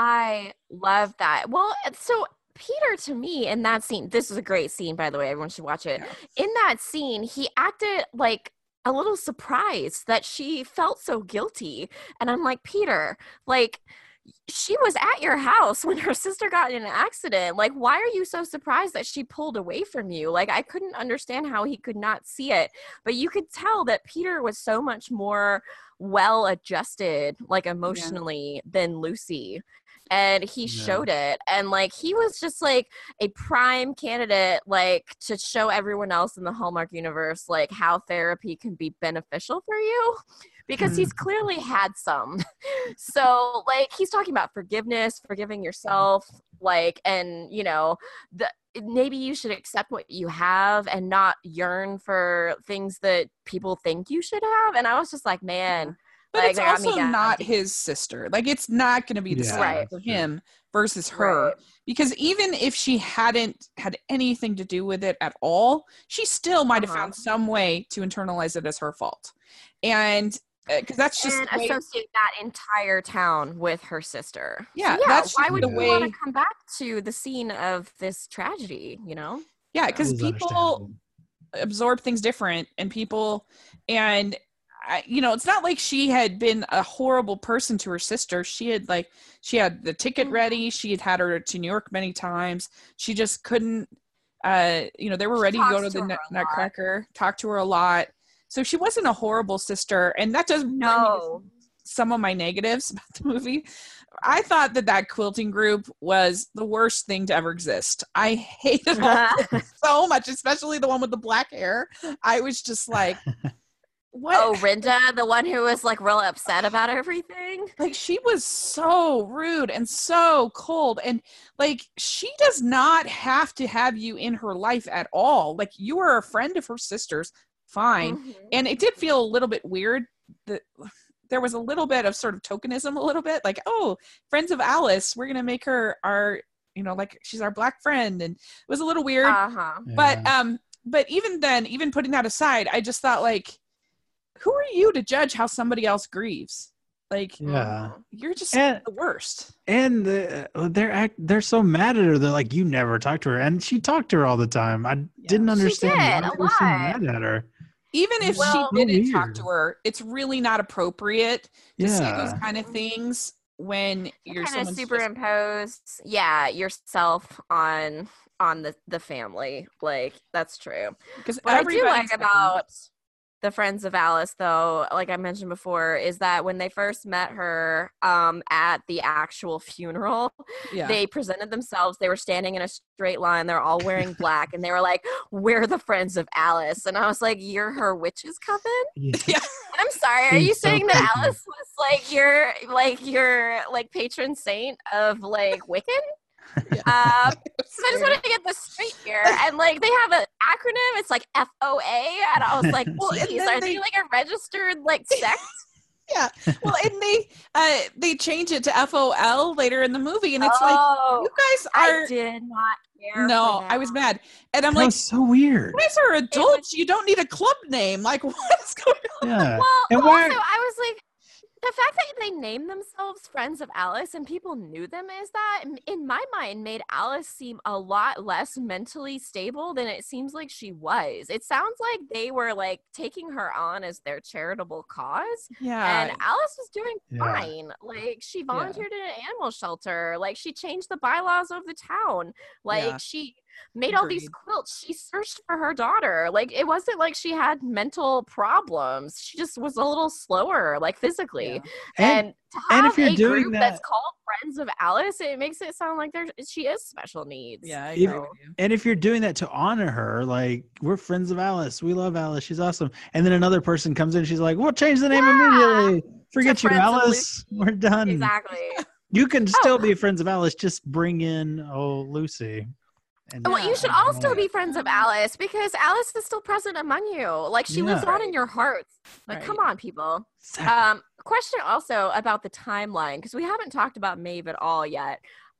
I love that. Well, so Peter, to me, in that scene, this is a great scene, by the way. Everyone should watch it. Yeah. In that scene, he acted like a little surprised that she felt so guilty. And I'm like, Peter, like, she was at your house when her sister got in an accident. Like, why are you so surprised that she pulled away from you? Like, I couldn't understand how he could not see it. But you could tell that Peter was so much more well adjusted, like emotionally, than Lucy. And he Yeah. showed it. And like, he was just like a prime candidate, like to show everyone else in the Hallmark universe, like how therapy can be beneficial for you. Because he's clearly had some. So, like, he's talking about forgiveness, forgiving yourself, like, and, you know, the maybe you should accept what you have and not yearn for things that people think you should have. And I was just like, man. But like, it's that got me also down. not his sister. Like, it's not going to be the Yeah, same Right. for sure. him versus her. Right. Because even if she hadn't had anything to do with it at all, she still might have Uh-huh. found some way to internalize it as her fault. And because that's just and the way- associate that entire town with her sister. Yeah, So, yeah. that's Why just would the you way- want to come back to the scene of this tragedy? You know? yeah, because It is people understandable. absorb things different, and people, and I, you know, it's not like she had been a horrible person to her sister. She had like she had the ticket Mhm. ready. She had had her to New York many times. She just couldn't. Uh, you know, they were ready to go talks to the to her nut- a lot. Nutcracker. Talk to her a lot. So she wasn't a horrible sister, and that doesn't bring me to No. some of my negatives about the movie. I thought that that quilting group was the worst thing to ever exist. I hated all so much, especially the one with the black hair. I was just like, what? Oh, Rinda, the one who was like real upset about everything. Like, she was so rude and so cold. And like, she does not have to have you in her life at all. Like, you are a friend of her sister's, fine. Mm-hmm. And it did feel a little bit weird that there was a little bit of sort of tokenism, a little bit like, oh, friends of Alice, we're going to make her our, you know, like she's our black friend. And it was a little weird. Uh-huh. But, Yeah. um, but even then, even putting that aside, I just thought, like, who are you to judge how somebody else grieves? Like, Yeah. you're just And- the worst. And the, they're act, they're so mad at her. They're like, you never talk to her, and she talked to her all the time. I didn't understand did, why a they were so lot. mad at her. Even if Well- she didn't So talk weird. to her, it's really not appropriate to say those Yeah. kind of things when you're Kind of someone's just- superimpose, yeah, yourself on on the the family. Like, that's true. because What I do everybody's like different. about the Friends of Alice, though, like I mentioned before, is that when they first met her um, at the actual funeral, yeah. they presented themselves. They were standing in a straight line. They're all wearing black, and they were like, "We're the Friends of Alice." And I was like, "You're her witch's coven?" Yeah. I'm sorry. Are Seems you so saying that creepy. Alice was like your like your like patron saint of like Wiccan? Yeah. Uh, so I just want to get this straight here. And like they have an acronym. It's like F O A, and I was like, Well, and "Geez, then are they- they like a registered like sect?" Yeah. Well, and they uh they change it to F O L later in the movie, and it's oh, like, you guys I are did not care. no, for I was that. mad, and I'm That like, was so weird. you guys are adults. You don't need a club name. Like, what's going on? Yeah. Well, And also, why- I was like, the fact that they named themselves Friends of Alice and people knew them as that, in- in my mind, made Alice seem a lot less mentally stable than it seems like she was. It sounds like they were like taking her on as their charitable cause, Yeah. and Alice was doing Yeah. fine. Like, she volunteered in an animal shelter. Like, she changed the bylaws of the town. Like, Yeah. she made all these Agreed. quilts. She searched for her daughter. Like, it wasn't like she had mental problems. She just was a little slower, like physically. Yeah. And, And, to have and if you're a doing group that- that's called Friends of Alice, it makes it sound like there she is special needs. Yeah, I If- agree with you. and if you're doing that to honor her, like, we're friends of Alice, we love Alice, she's awesome. And then another person comes in, she's like, we'll change the name Yeah. immediately. Forget you, Friends of Alice. We're done. Exactly. You can still Oh. be friends of Alice. Just bring in oh Lucy. And Well, you should Yeah. all still be friends of Alice because Alice is still present among you. Like, she lives Yeah. on in your hearts. Like, come Right. on, people. Exactly. Um, question also about the timeline, because we haven't talked about Maeve at all yet.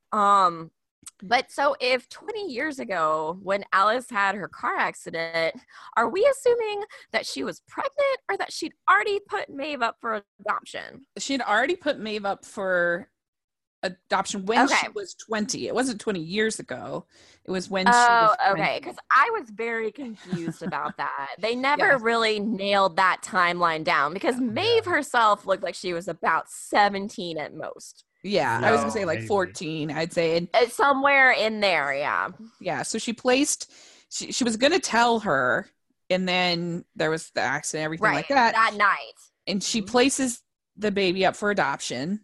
Um, but so if twenty years ago, when Alice had her car accident, are we assuming that she was pregnant or that she'd already put Maeve up for adoption? She had already put Maeve up for adoption when she Okay. was twenty. It wasn't twenty years ago. It was when she Oh, was okay. twenty. Because I was very confused about that. They never Yeah. really nailed that timeline down because Maeve herself looked like she was about seventeen at most. Yeah, I was gonna No, say like maybe. fourteen, I'd say. And Uh, Somewhere in there, yeah. yeah, so she placed she, she was gonna tell her, and then there was the accident, everything Right. like that. That night. And she Mhm. places the baby up for adoption,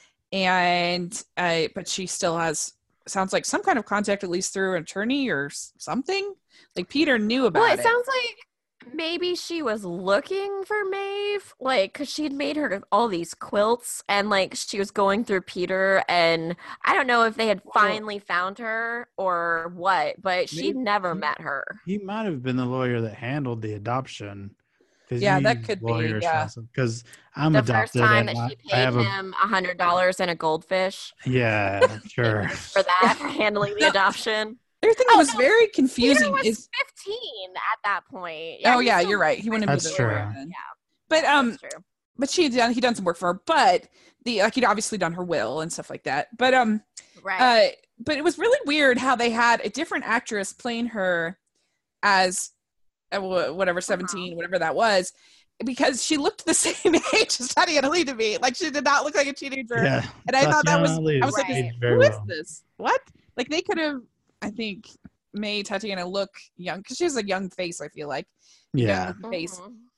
and uh, but she still has sounds like some kind of contact, at least through an attorney or s- something. Like Peter knew about Well, it. it sounds like maybe she was looking for Maeve, like, because she'd made her all these quilts, and like she was going through Peter, and I don't know if they had finally found her or what, but she'd Maybe- never met her. He might have been the lawyer that handled the adoption. Yeah, that could be, yeah. Because I'm The adopted. first time and that I- she I paid have a, him a hundred dollars and a goldfish yeah, sure. for that, for handling the No. adoption. The other thing Oh, that was no, very Peter confusing was is fifteen at that point. oh he yeah, still you're right. He wouldn't be That's the true. lawyer then. Yeah. But um, That's true. but she had done he done some work for her. But the like he'd obviously done her will and stuff like that. But um, Right. uh, but it was really weird how they had a different actress playing her as uh, wh- whatever seventeen, whatever that was, because she looked the same age as Tatiana Lee to me. Like she did not look like a teenager. Yeah. And I thought that was Tatiana Lee I was like, Right. aged very who is well. this? What? Like they could have, I think, made Tatiana look young because she has a young face. I feel like Yeah. young face. Mhm.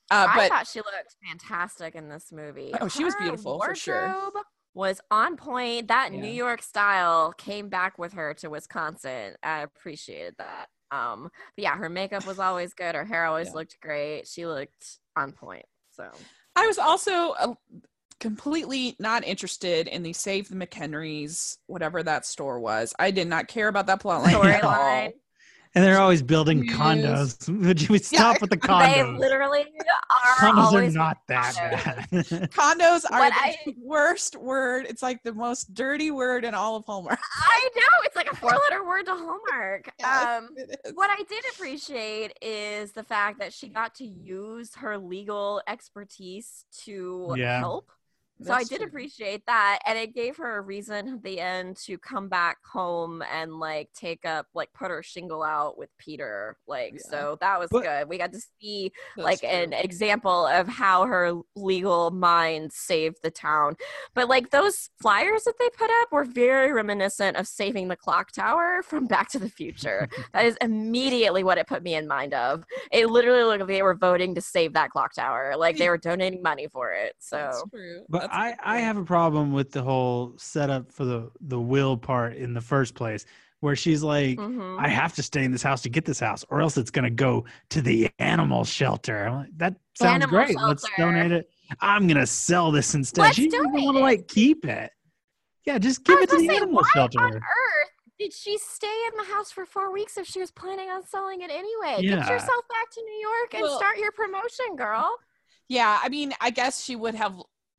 Uh, I but thought she looked fantastic in this movie. Oh, she was Her beautiful, for sure. wardrobe was on point. That Yeah. New York style came back with her to Wisconsin. I appreciated that. Um, but yeah, her makeup was always good. Her hair always Yeah. looked great. She looked on point. So I was also uh, completely not interested in the Save the McHenrys, whatever that store was. I did not care about that plot line at all. storyline. And they're always building Yes. condos. Would you stop Yeah. with the They condos? literally are Condos are always not that condos. bad. Condos are What the I- worst word. It's like the most dirty word in all of Hallmark. I know, it's like a four-letter word to Hallmark. Yes, Um, it is. what I did appreciate is the fact that she got to use her legal expertise to Yeah. help. So I That's did true. appreciate that, and it gave her a reason at the end to come back home and like take up, like put her shingle out with Peter. Like, Yeah. so that was But- good. We got to see That's like true. an example of how her legal mind saved the town. But like those flyers that they put up were very reminiscent of saving the clock tower from Back to the Future. That is immediately what it put me in mind of. It literally looked like they were voting to save that clock tower. Like they were donating money for it. That's So true. But That's a I, good I point. have a problem with the whole setup for the, the will part in the first place, where she's like, mhm. I have to stay in this house to get this house, or else it's going to go to the animal shelter. I'm like, that sounds Animal great. Let's shelter. donate it. I'm going to sell this instead. Let's she doesn't donate want to it. like keep it. Yeah, just I give was it to gonna the say, animal why shelter. on earth did she stay in the house for four weeks if she was planning on selling it anyway? Yeah. Get yourself back to New York and Well- start your promotion, girl. Yeah, I mean, I guess she would have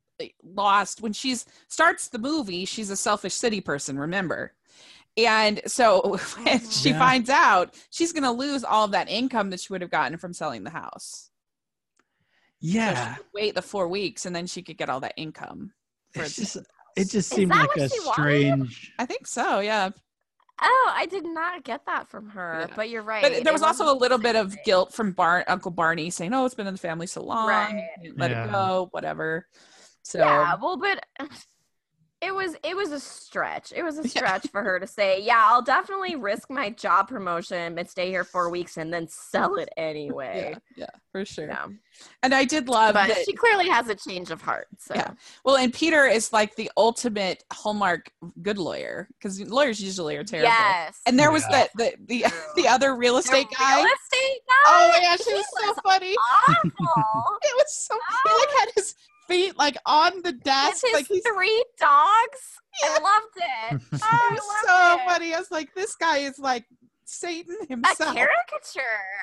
lost when she's starts the movie. She's a selfish city person, remember? And so when she Yeah. finds out, she's going to lose all of that income that she would have gotten from selling the house. So she Yeah. could wait the four weeks and then she could get all that income. For It's the just, house. it just Is seemed that like what a she wanted? strange. I think so, yeah. Oh, I did not get that from her, Yeah. but you're right. But there was It also a wasn't little bit of specific. guilt from Bar- Uncle Barney saying, "Oh, it's been in the family so long, Right. let Yeah. it go, whatever." So Yeah, well, but it was it was a stretch. It was a stretch for her to say, "Yeah, I'll definitely risk my job promotion and stay here four weeks and then sell it anyway." yeah, yeah, for sure. Yeah. And I did love But that. she clearly has a change of heart. So Yeah. Well, and Peter is like the ultimate Hallmark good lawyer because lawyers usually are terrible. yes. And there was Yeah. the the the, True. the other real The estate guy. real estate guy. Oh my gosh, he it was so was funny. awful. It was so he like had his feet like on the With desk, his like he's three dogs. Yeah. I loved it. it I was loved so it. funny. I was like, this guy is like Satan A himself. caricature.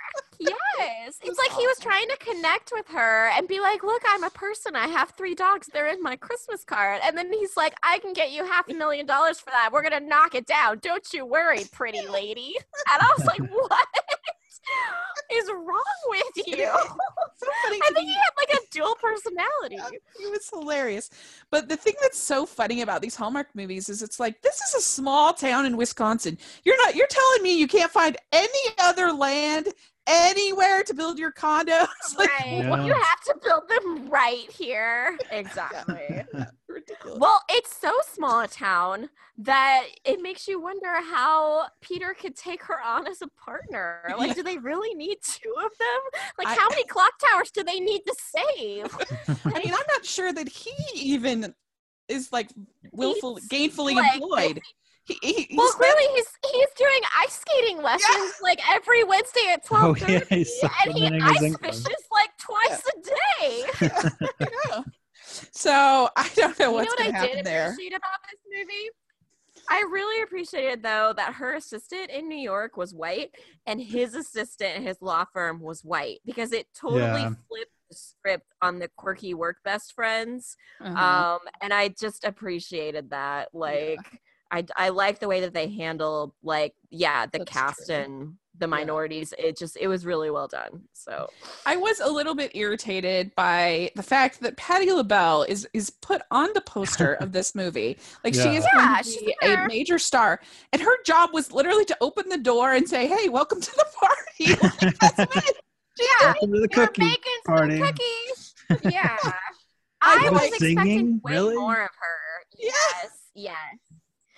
Yes. It's like he was trying to connect with her and be like, look, I'm a person. I have three dogs. They're in my Christmas card. And then he's like, I can get you half a million dollars for that. We're going to knock it down. Don't you worry, pretty lady. And I was like, what is wrong with you? So funny I to think me. he had like a dual personality. It was hilarious. But the thing that's so funny about these Hallmark movies is it's like this is a small town in Wisconsin. You're not you're telling me you can't find any other land anywhere to build your condos? Like, Right. Yeah. You have to build them right here. Exactly. ridiculous. Well, it's so small a town that it makes you wonder how Peter could take her on as a partner. Like, Yeah. do they really need two of them? Like, I- how many clock towers do they need to save? I mean, I'm not sure that he even is like willfully, He's gainfully like- employed. He, he, Well, he's clearly he's he's doing ice skating lessons like every Wednesday at Oh, twelve yeah, thirty, he's and he supplementing his ice income. fishes like twice a day. yeah. So I don't know You know what's what going to I happen did there. appreciate about this movie? I really appreciated though that her assistant in New York was white and his assistant at his law firm was white because it totally Yeah. flipped the script on the quirky work best friends. Uh-huh. Um, and I just appreciated that. Like, I I like the way that they handle like yeah the That's cast true. and the minorities. It just it was really well done. So I was a little bit irritated by the fact that Patti LaBelle is is put on the poster of this movie. Like she Yeah. is Yeah, going to she's be there. a major star, and her job was literally to open the door and say, "Hey, welcome to the party." Like, that's it. yeah, Welcome to the you're cookie making party. some cookies. Yeah. I I was was expecting singing, way really? more of her. Yeah. Yes, yes.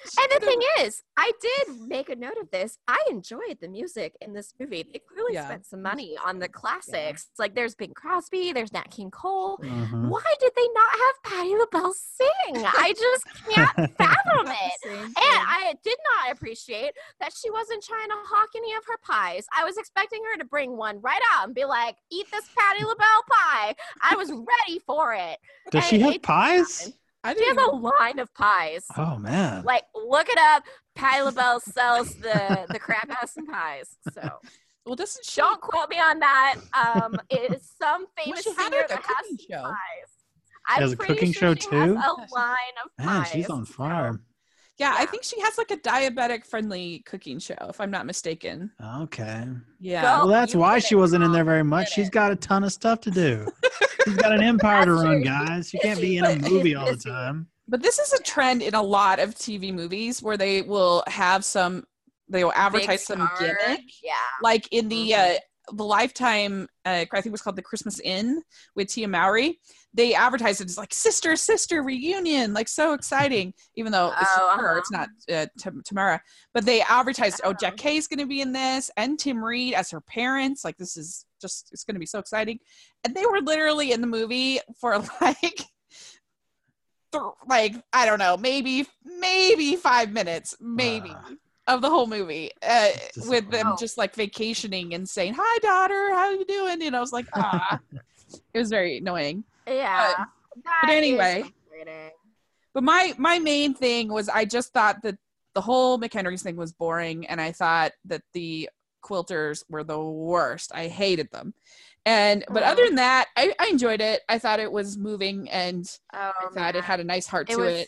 And the thing is, I did make a note of this. I enjoyed the music in this movie. They clearly Yeah. spent some money on the classics. Like there's Bing Crosby, there's Nat King Cole. Mhm. Why did they not have Patti LaBelle sing? I just can't fathom it. Same And thing. I did not appreciate that she wasn't trying to hawk any of her pies. I was expecting her to bring one right out and be like, eat this Patti LaBelle pie. I was ready for it. Does she And have it didn't pies? happen. I She didn't has a even, line of pies. Oh man. Like, look it up. Patti LaBelle sells the, the crap out of some pies. So well, doesn't she? don't quote me on that. Um, it is some famous she had, singer like, a that has cooking show. pies. She I'm has a pretty cooking sure show she too? has a line of Man, pies. she's on fire. Yeah, I Yeah. think she has like a diabetic friendly cooking show, if I'm not mistaken. Okay. Yeah. Go- Well, that's you why get she it, wasn't in Mom. there very You much. get She's it. got a ton of stuff to do. She's got an empire to That's run, true. guys. She can't be in a But movie she's all the busy. time. But this is a trend in a lot of T V movies where they will have some, they will Big advertise some star. gimmick. Yeah. Like in the Mhm. uh, the Lifetime, uh, I think it was called The Christmas Inn with Tia Mowry. They advertised it as like sister sister reunion, like so exciting. Even though it's just Oh, her, uh-huh. it's not uh, T- Tamara. But they advertised, oh, Oh. Jack Kay's going to be in this, and Tim Reed as her parents. Like this is just, it's going to be so exciting. And they were literally in the movie for like, th- like I don't know, maybe maybe five minutes, maybe. Wow. Of the whole movie, uh, Just- with them Oh. just like vacationing and saying, "Hi, daughter, how you doing?" You know, I was like, ah, it was very annoying. Yeah. That but is anyway. frustrating. But my my main thing was I just thought that the whole McHenry's thing was boring, and I thought that the quilters were the worst. I hated them, and but Mhm. other than that, I, I enjoyed it. I thought it was moving, and Oh, I thought man. it had a nice heart It to was it.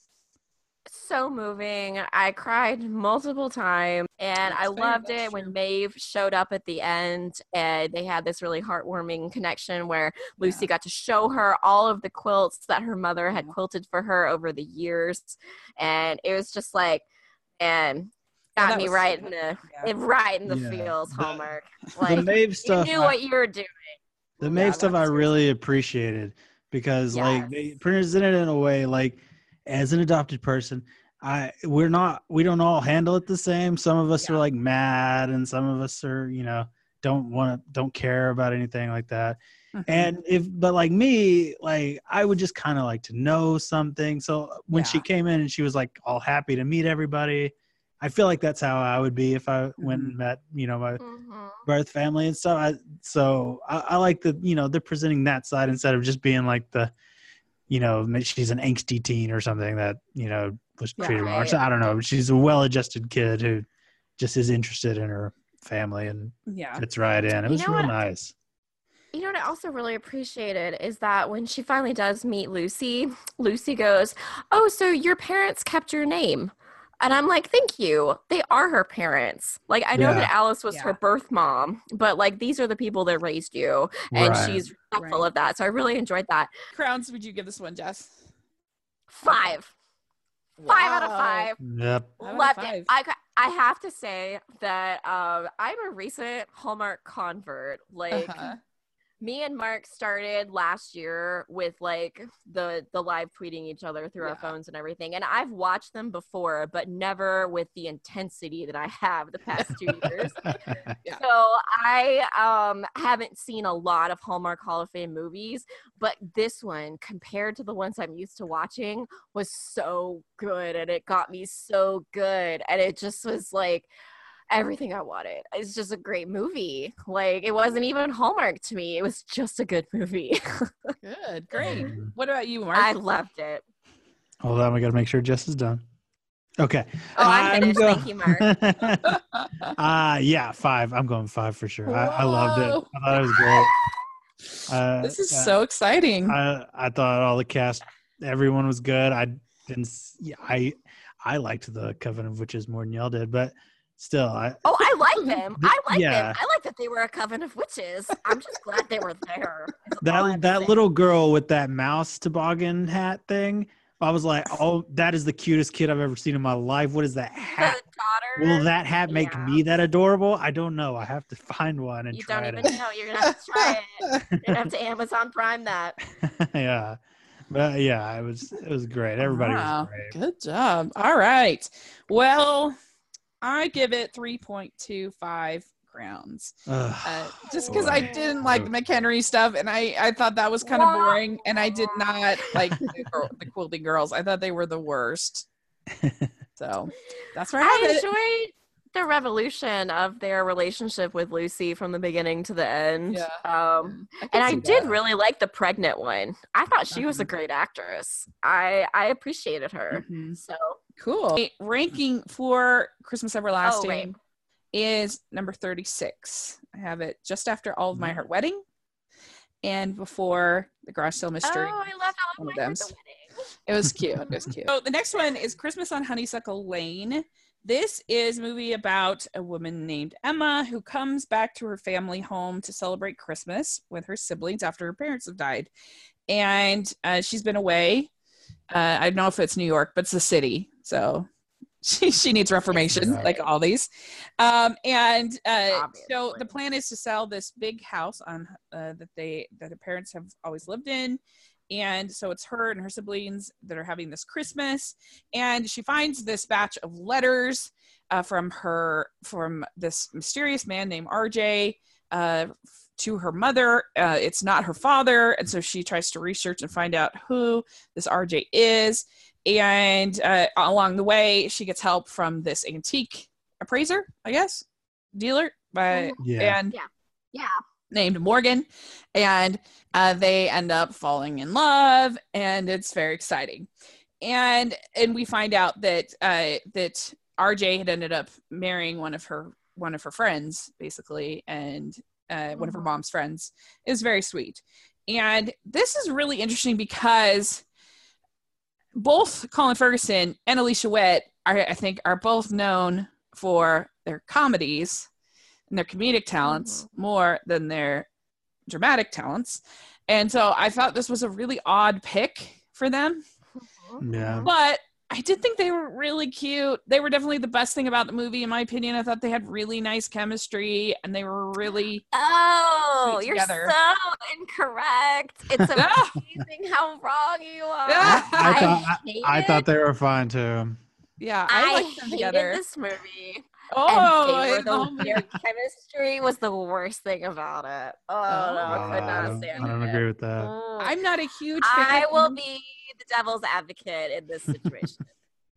so moving. I cried multiple times, and That's I fair, loved that's it when true. Maeve showed up at the end, and they had this really heartwarming connection where Lucy got to show her all of the quilts that her mother had Yeah. quilted for her over the years, and it was just like, and Yeah, got that me was- right in the yeah. it right in the Yeah. feels, The- Hallmark. The Like Maeve you stuff. knew I- what you were doing. The Yeah, Maeve stuff I that's- really appreciated because like they Yes. presented it in a way like as an adopted person, I we're not we don't all handle it the same. Some of us Yeah. are like mad and some of us are, you know, don't want to don't care about anything like that. Mhm. And if but like me, like I would just kind of like to know something. So when she Yeah. came in and she was like all happy to meet everybody, I feel like that's how I would be if I went Mhm. and met, you know, my Mhm. birth family and stuff. I, so I, I like that, you know, they're presenting that side instead of just being like the, you know, maybe she's an angsty teen or something that, you know, was Yeah. treated wrong. Right. So I don't know. She's a well-adjusted kid who just is interested in her family and Yeah. fits right in. It You was know real what? nice. You know what I also really appreciated is that when she finally does meet Lucy, Lucy goes, "Oh, so your parents kept your name." And I'm like, "Thank you. They are her parents." Like, I know Yeah. that Alice was her Yeah. birth mom, but like these are the people that raised you. And Right. she's respectful Right. of that. So I really enjoyed that. Crowns would you give this one, Jess? Five. Five out of Wow. five. Yep. Five out of Loved five. it. I, ca- I have to say that um, I'm a recent Hallmark convert. Like, Uh-huh. me and Mark started last year with like the the live tweeting each other through our Yeah. phones and everything, and I've watched them before, but never with the intensity that I have the past two years. Yeah. So I um haven't seen a lot of Hallmark Hall of Fame movies, but this one compared to the ones I'm used to watching was so good, and it got me so good, and it just was like everything I wanted. It's just a great movie. Like, it wasn't even Hallmark to me. It was just a good movie. Good, great. Mhm. What about you, Mark? I loved it. Hold on. We got to make sure Jess is done. Okay. Oh, I'm finished. go- Thank you, Mark. uh, yeah, five. I'm going five for sure. I, I loved it. Whoa. I thought it was great. Uh, This is uh, so exciting. I I thought all the cast, everyone was good. I didn't. s- Yeah, I I liked the Coven of Witches more than y'all did, but still, I Oh, I like them. I like Yeah. them. I like that they were a coven of witches. I'm just glad they were there. is all I have that to that say. little girl with that mouse toboggan hat thing. I was like, oh, that is the cutest kid I've ever seen in my life. What is that The hat? daughter. Will that hat make Yeah. me that adorable? I don't know. I have to find one and You try don't it. even know. You're gonna have to try it. You're gonna have to Amazon Prime that. Yeah. But yeah, it was it was great. Everybody Wow, was great. good job. All right. Well, I give it three point two five crowns. Ugh, Uh, just because I boy. didn't like the McHenry stuff, and I, I thought that was kind of boring, and I did not like the, girl, the Quilty Girls. I thought they were the worst. So that's where I have I it. enjoyed the revolution of their relationship with Lucy from the beginning to the end. Yeah. Um, I can and I see did that. really like the pregnant one. I thought she was a Mhm. great actress. I I appreciated her. Mhm. So Cool. Ranking for Christmas Everlasting Oh, right. is number thirty-six. I have it just after All of My Heart Wedding and before The Garage Sale Mystery. Oh, I love how One of I them. heard the wedding. It was cute. It was cute. So the next one is Christmas on Honeysuckle Lane. This is a movie about a woman named Emma who comes back to her family home to celebrate Christmas with her siblings after her parents have died. And uh, she's been away. Uh, I don't know if it's New York, but it's the city. So she, she needs reformation, Right. like all these. Um, and uh, so Obviously. the plan is to sell this big house on uh, that they that her parents have always lived in. And so it's her and her siblings that are having this Christmas. And she finds this batch of letters uh, from her, from this mysterious man named R J uh, to her mother. Uh, it's not her father. And so she tries to research and find out who this R J is. And uh, along the way, she gets help from this antique appraiser, I guess, dealer. By, Yeah. and Yeah. named Morgan, and uh, they end up falling in love, and it's very exciting. And and we find out that uh, that R J had ended up marrying one of her one of her friends, basically, and uh, one of her mom's friends. It was very sweet. And this is really interesting because both Colin Ferguson and Alicia Witt are, I think, are both known for their comedies and their comedic talents Mm-hmm. more than their dramatic talents. And so I thought this was a really odd pick for them. Yeah. But I did think they were really cute. They were definitely the best thing about the movie, in my opinion. I thought they had really nice chemistry, and they were really Oh, Sweet you're together. so incorrect. It's Ah! amazing how wrong you are. Ah! I thought I, hated, I thought they were fine too. yeah, I, I liked them hated together. this movie. Oh, and they were it's all- the, their chemistry was the worst thing about it. Oh, no, I could Uh, I not don't, stand I don't it. agree with that. Mm. I'm not a huge fan. I will be the devil's advocate in this situation.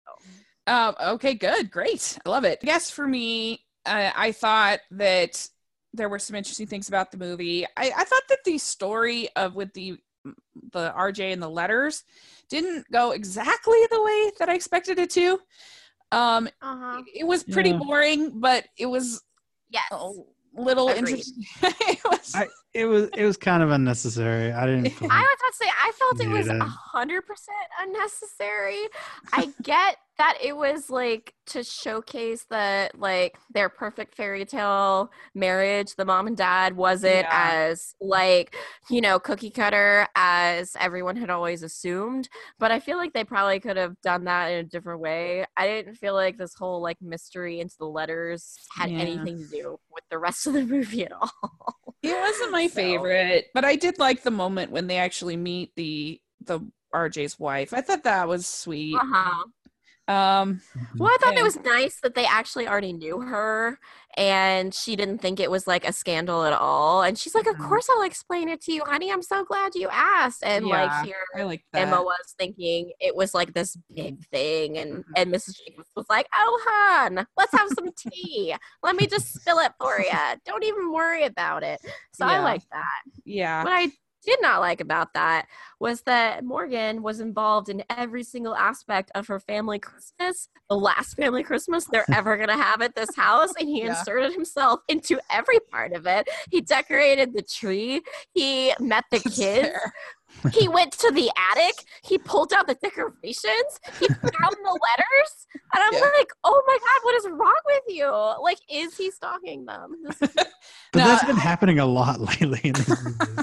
Um, okay, good, great, I love it. I guess for me, uh, I thought that there were some interesting things about the movie. I, I thought that the story of with the the R J and the letters didn't go exactly the way that I expected it to. Um, Uh-huh. it was pretty Yeah. boring, but it was Yes. a little Agreed. interesting. It was- I, it was it was kind of unnecessary. I didn't. Feel I was about to say, I felt it was Needed. a hundred percent unnecessary. I get that it was like to showcase that like their perfect fairy tale marriage, the mom and dad wasn't Yeah. as like, you know, cookie cutter as everyone had always assumed. But I feel like they probably could have done that in a different way. I didn't feel like this whole like mystery into the letters had Yeah. anything to do with the rest of the movie at all. It wasn't my So- favorite, but I did like the moment when they actually meet the the R J's wife. I thought that was sweet. Uh-huh. Um, Well, I thought Yeah. it was nice that they actually already knew her and she didn't think it was like a scandal at all. And she's like, of Mhm. course I'll explain it to you, honey. I'm so glad you asked. And Yeah, like here I like that. Emma was thinking it was like this big thing. And, Mhm. and Missus Jacobs was like, oh, hon, let's have some tea. Let me just spill it for you. Don't even worry about it. So I Yeah. like that. Yeah. What I did not like about that was that Morgan was involved in every single aspect of her family Christmas, the last family Christmas they're ever going to have at this house. And he Yeah. inserted himself into every part of it. He decorated the tree. He met the It's kids. fair. He went to the attic. He pulled out the decorations. He found the letters. And I'm Yeah. like, oh my God, what is wrong with you? Like, is he stalking them? This is- But No, that's been happening a lot lately in this movie.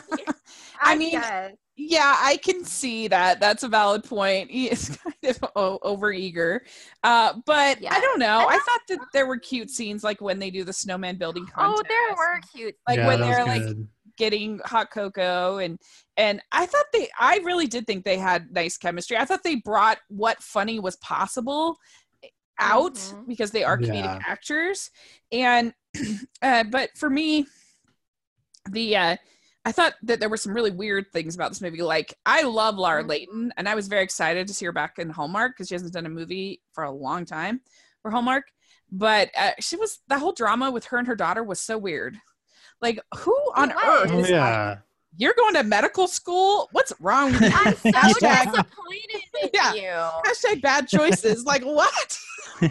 I mean, guess. Yeah, I can see that. That's a valid point. He is kind of o- overeager. Uh, but I Yeah. don't know. And I thought that there were cute scenes like when they do the snowman building Oh, contest. there were cute. Like yeah, when that was they're like good. getting hot cocoa and and I thought they, I really did think they had nice chemistry. I thought they brought what funny was possible out Mhm. because they are comedic Yeah. actors. And, uh, but for me, the, uh, I thought that there were some really weird things about this movie. Like, I love Laura Mhm. Layton, and I was very excited to see her back in Hallmark because she hasn't done a movie for a long time for Hallmark. But uh, she was, that whole drama with her and her daughter was so weird. Like, who on It earth was. is like, Yeah. you're going to medical school? What's wrong with you? I'm so Hashtag- disappointed in Yeah. you. Hashtag bad choices. Like, what? Yeah,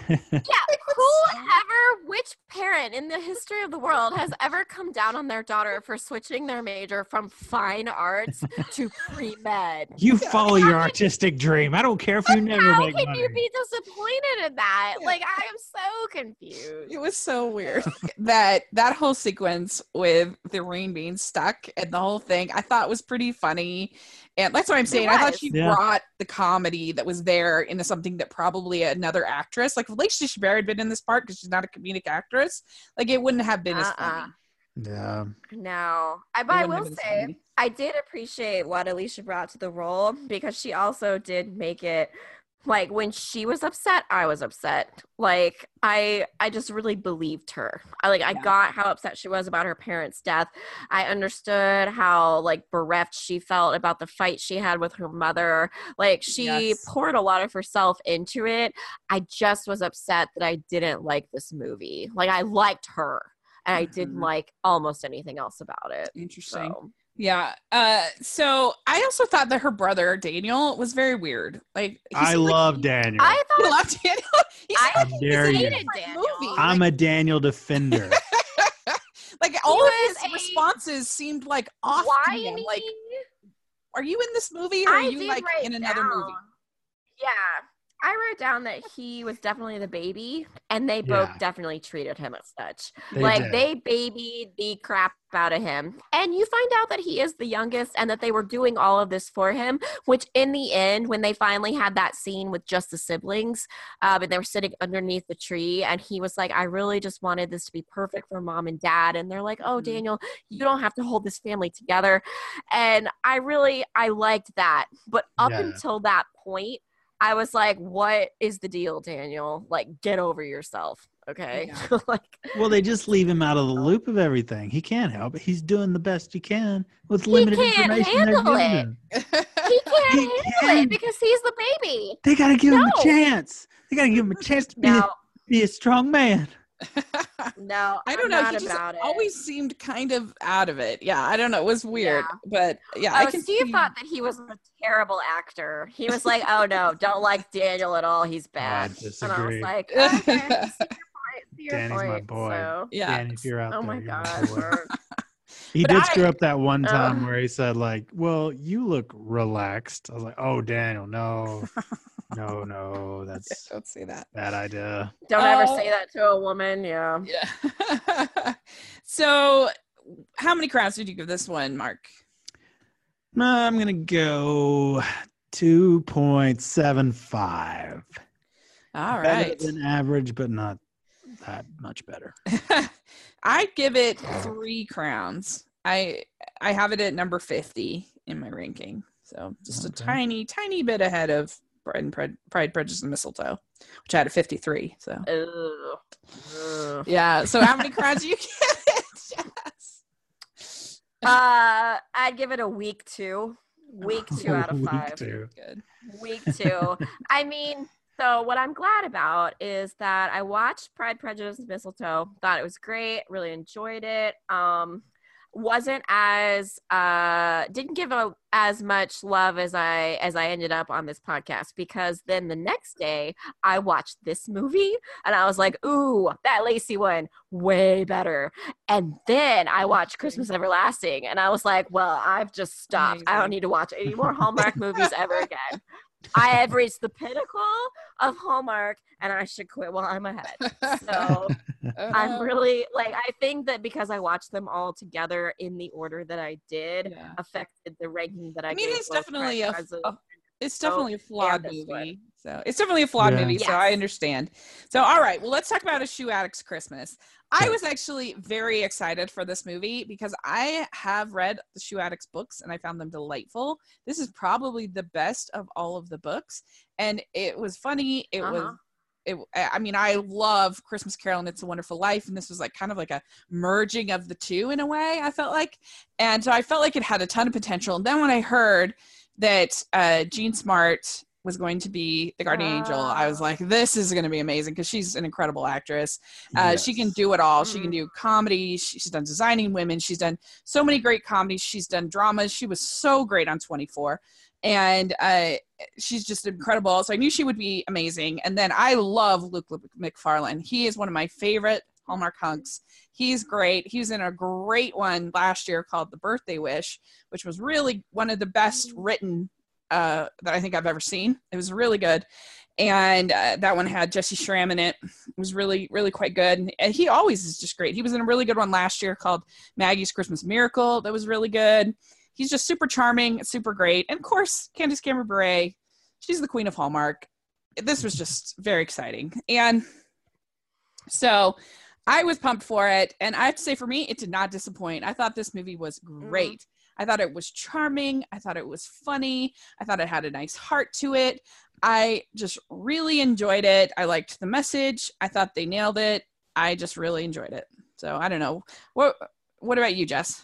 whoever, which parent in the history of the world has ever come down on their daughter for switching their major from fine arts to pre-med? You follow your artistic dream. I don't care if you never How make can money. you be disappointed in that? Yeah. Like, I am so confused. It was so weird. that that whole sequence with the ring being stuck and the whole thing, I thought was pretty funny. And that's what I'm saying. I thought was. she Yeah. brought the comedy that was there into something that probably another actress, like if Lacey Chabert had been in this part because she's not a comedic actress, like it wouldn't have been as Uh-uh. funny. Yeah. No, I, It but I wouldn't have will been as say, funny. I did appreciate what Alicia brought to the role because she also did make it like when she was upset, I was upset. Like I I just really believed her. I like I Yeah. got how upset she was about her parents' death. I understood how like bereft she felt about the fight she had with her mother. Like she Yes. poured a lot of herself into it. I just was upset that I didn't like this movie. Like I liked her and I didn't Mhm. like almost anything else about it. Interesting. So Yeah. Uh, so I also thought that her brother Daniel was very weird. Like he I seemed like love he- Daniel. I You thought love Daniel. He I seemed like he was dare in a you. hated different Daniel. movie. I'm Like, a Daniel defender. like all of was his a responses seemed like off to me. I'm whiny. like, are you in this movie or are I you did like write in another down- movie? Yeah. I wrote down that he was definitely the baby, and they both Yeah. definitely treated him as such. They like did. they babied the crap out of him. And you find out that he is the youngest and that they were doing all of this for him, which in the end, when they finally had that scene with just the siblings, um, and they were sitting underneath the tree, and he was like, I really just wanted this to be perfect for mom and dad. And they're like, oh, Mhm. Daniel, you don't have to hold this family together. And I really, I liked that. But up Yeah. until that point, I was like, what is the deal, Daniel? Like, get over yourself. Okay. Yeah. like, Well, they just leave him out of the loop of everything. He can't help it. He's doing the best he can with He limited can't information they're handle giving it. him. he can't He handle can. it because he's the baby. They got to give him No. a chance. They got to give him a chance to be, No, be a strong man. no, I don't I'm know. not He just about it. always seemed kind of out of it. Yeah, I don't know. It was weird, Yeah. but yeah, I Oh, can Steve see. thought that he was a terrible actor. He was like, "Oh no, don't like Daniel at all. He's bad." And I was disagree. like, okay, I see your point. See your Danny's my point. boy. So, Yeah. Danny, if you're out oh there, my you're god, boy. Mark. He But did I- screw up that one time Oh. where he said, like, well, you look relaxed. I was like, oh, Daniel, no, no, no, that's Don't say that. bad idea. Don't ever Oh. say that to a woman. Yeah. Yeah. So, how many crowns did you give this one, Mark? No, I'm going to go two point seven five. All Better right. than average, but not that much better. I'd give it three crowns. I I have it at number fifty in my ranking. So just a Okay. tiny, tiny bit ahead of Pride, and Pred- Pride, Prejudice, and Mistletoe, which I had at fifty-three. So Ugh. Ugh. yeah. So how many crowns do you give it? Jess? Uh, I'd give it a week two. Week two out of Week five. two. Good. Week two. I mean, so what I'm glad about is that I watched Pride, Prejudice, and Mistletoe. Thought it was great. Really enjoyed it. Um, wasn't as uh didn't give a, as much love as I as I ended up on this podcast, because then the next day I watched this movie and I was like, ooh, that Lacey one way better. And then I watched Christmas Everlasting and I was like, well, I've just stopped. I Amazing. don't need to watch any more Hallmark movies ever again. I have reached the pinnacle of Hallmark and I should quit while I'm ahead. So I'm Uh, really like, I think that because I watched them all together in the order that I did yeah. affected the ranking that I, I mean, gave it's both definitely Pride a, Prejudice. a- it's definitely a flawed this one. movie. So it's definitely a flawed Yeah. movie, Yes. so I understand. So, all right, well, let's talk about A Shoe Addict's Christmas. I Okay. was actually very excited for this movie because I have read the Shoe Addict's books and I found them delightful. This is probably the best of all of the books, and it was funny. It Uh-huh. was. It, I mean, I love Christmas Carol and It's a Wonderful Life, and this was like kind of like a merging of the two in a way, I felt like. And so I felt like it had a ton of potential. And then when I heard that uh, Jean Smart was going to be the guardian angel, I was like, this is going to be amazing because she's an incredible actress. Uh, Yes. She can do it all. She Mhm. can do comedy. She- She's done Designing Women. She's done so many great comedies. She's done dramas. She was so great on twenty-four. And uh, she's just incredible. So I knew she would be amazing. And then I love Luke McFarlane. He is one of my favorite Hallmark hunks. He's great. He was in a great one last year called The Birthday Wish, which was really one of the best written uh, that I think I've ever seen. It was really good. And uh, that one had Jesse Schramm in it. It was really, really quite good. And, and he always is just great. He was in a really good one last year called Maggie's Christmas Miracle. That was really good. He's just super charming, super great. And of course, Candace Cameron Bure, she's the queen of Hallmark. This was just very exciting. And so I was pumped for it. And I have to say, for me, it did not disappoint. I thought this movie was great. Mm-hmm. I thought it was charming. I thought it was funny. I thought it had a nice heart to it. I just really enjoyed it. I liked the message. I thought they nailed it. I just really enjoyed it. So I don't know. What, what about you, Jess?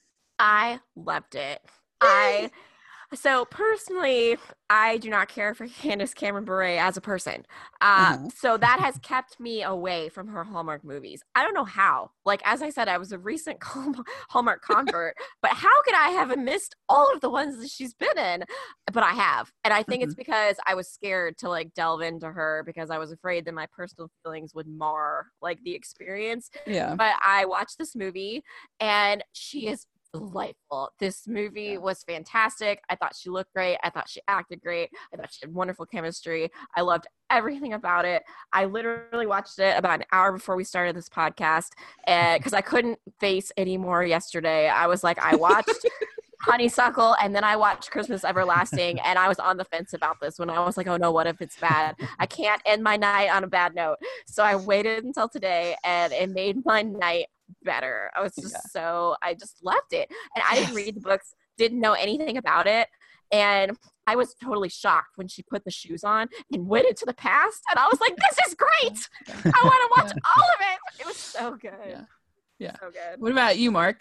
I loved it. I so personally, I do not care for Candace Cameron Bure as a person. Uh, Mhm. So that has kept me away from her Hallmark movies. I don't know how. Like, as I said, I was a recent Hallmark convert, but how could I have missed all of the ones that she's been in? But I have. And I think Mhm. it's because I was scared to like delve into her because I was afraid that my personal feelings would mar like the experience. Yeah. But I watched this movie and she is delightful. This movie Yeah. was fantastic. I thought she looked great. I thought she acted great. I thought she had wonderful chemistry. I loved everything about it. I literally watched it about an hour before we started this podcast and because I couldn't face anymore yesterday. I was like, I watched Honeysuckle and then I watched Christmas Everlasting and I was on the fence about this when I was like, oh no, what if it's bad? I can't end my night on a bad note. So I waited until today and it made my night better. I was just Yeah. so I just loved it. And I didn't Yes. read the books, didn't know anything about it. And I was totally shocked when she put the shoes on and went into the past. And I was like, this is great. I want to watch Yeah. all of it. It was so good. Yeah. Yeah. So good. What about you, Mark?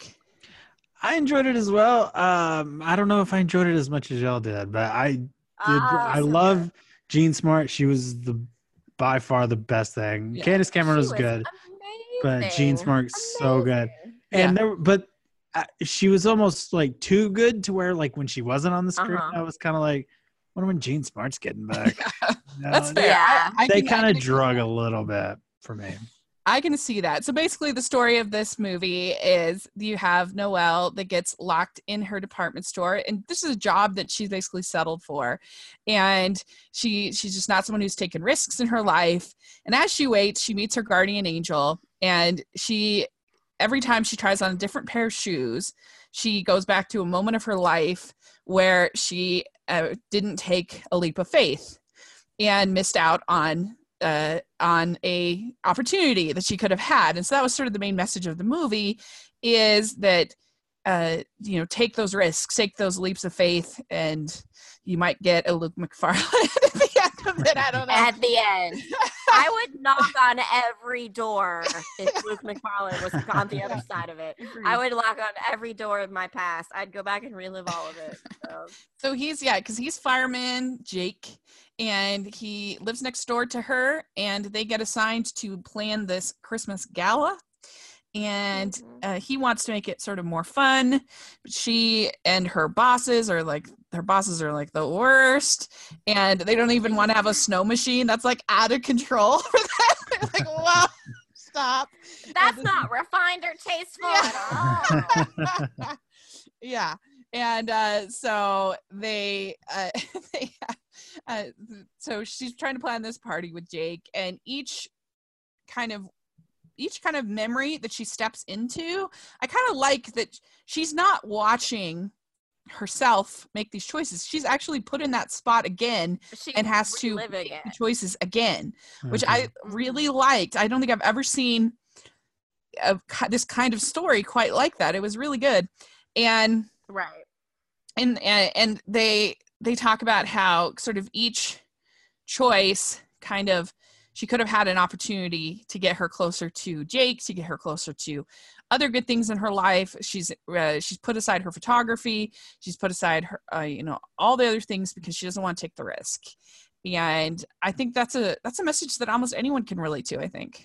I enjoyed it as well. Um, I don't know if I enjoyed it as much as y'all did, but I did. Oh, I so love good. Jean Smart. She was the by far the best thing. Yeah. Candace Cameron She was good, but Jean amazing. Smart's so good. Amazing. And Yeah. there, but uh, she was almost like too good to where like when she wasn't on the screen, Uh-huh. I was kind of like, "What when Jean Smart's getting back?" You know, That's fair. Yeah. I, I They can- I kind of can- drug a little bit for me. I can see that. So basically the story of this movie is you have Noelle that gets locked in her department store, and this is a job that she's basically settled for. And she she's just not someone who's taken risks in her life. And as she waits, she meets her guardian angel, and she every time she tries on a different pair of shoes, she goes back to a moment of her life where she uh, didn't take a leap of faith and missed out on uh, on a opportunity that she could have had. And so that was sort of the main message of the movie, is that, uh, you know, take those risks, take those leaps of faith, and you might get a Luke McFarlane at the end of it. I don't know. At the end, I would knock on every door if Luke McFarlane was on the other side of it. I would knock on every door of my past. I'd go back and relive all of it. So. So he's, yeah, because he's fireman Jake, and he lives next door to her, and they get assigned to plan this Christmas gala. And Mhm. uh, he wants to make it sort of more fun. But she and her bosses are like, her bosses are like the worst. And they don't even want to have a snow machine. That's like out of control for them. They're like, whoa, stop. That's this- not refined or tasteful Yeah. at all. Yeah. And uh, so they, uh, they uh, so she's trying to plan this party with Jake, and each kind of each kind of memory that she steps into, I kind of like that she's not watching herself make these choices. She's actually put in that spot again She's and has to make reliving the it. choices again, which Mhm. I really liked. I don't think I've ever seen a, this kind of story quite like that. It was really good. And Right. and and, and they they talk about how sort of each choice kind of, she could have had an opportunity to get her closer to Jake, to get her closer to other good things in her life. She's uh, she's put aside her photography. She's put aside her, uh, you know, all the other things because she doesn't want to take the risk. And I think that's a that's a message that almost anyone can relate to, I think.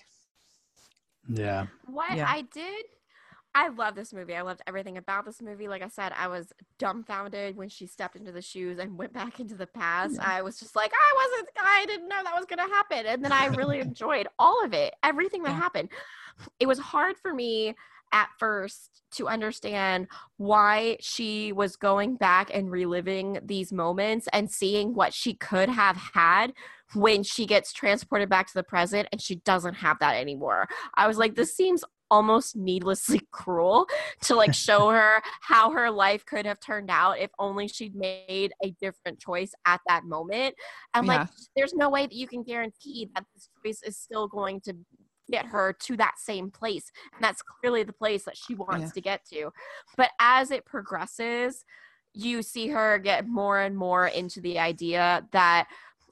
Yeah. What Yeah. I did, I love this movie. I loved everything about this movie. Like I said, I was dumbfounded when she stepped into the shoes and went back into the past. Yeah. I was just like, I wasn't, I didn't know that was going to happen. And then I really enjoyed all of it, everything that Yeah. happened. It was hard for me at first to understand why she was going back and reliving these moments and seeing what she could have had when she gets transported back to the present and she doesn't have that anymore. I was like, this seems almost needlessly cruel to like show her how her life could have turned out if only she'd made a different choice at that moment. And Yeah. like, there's no way that you can guarantee that this choice is still going to get her to that same place. And that's clearly the place that she wants Yeah. to get to. But as it progresses, you see her get more and more into the idea that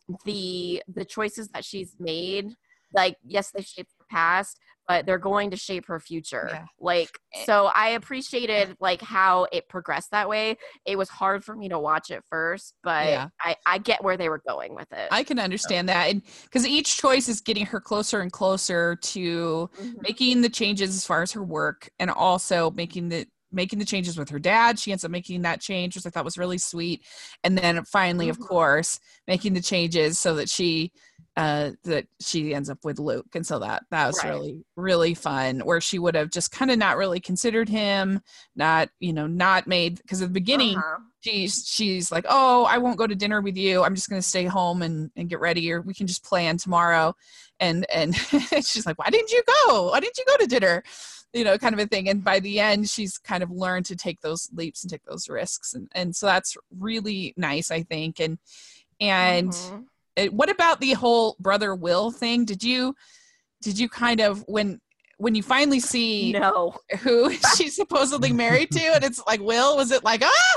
the the choices that she's made, like, yes, they shape her past, but they're going to shape her future. Yeah. Like, so I appreciated like how it progressed that way. It was hard for me to watch it first, but Yeah. I, I get where they were going with it. I can understand that. And because each choice is getting her closer and closer to Mhm. making the changes as far as her work, and also making the making the changes with her dad. She ends up making that change, which I thought was really sweet. And then finally, of Mhm. course, making the changes so that she uh that she ends up with Luke. And so that that was Right. really, really fun, where she would have just kind of not really considered him, not, you know, not made, because at the beginning, Uh-huh. she's she's like, oh, I won't go to dinner with you, I'm just going to stay home and, and get ready, or we can just plan tomorrow. And and she's like, why didn't you go why didn't you go to dinner, you know, kind of a thing. And by the end, she's kind of learned to take those leaps and take those risks, and and so that's really nice, I think. And and Mhm. it, what about the whole brother Will thing? Did you did you kind of, when when you finally see No. who she's supposedly married to, and it's like Will, was it like, ah?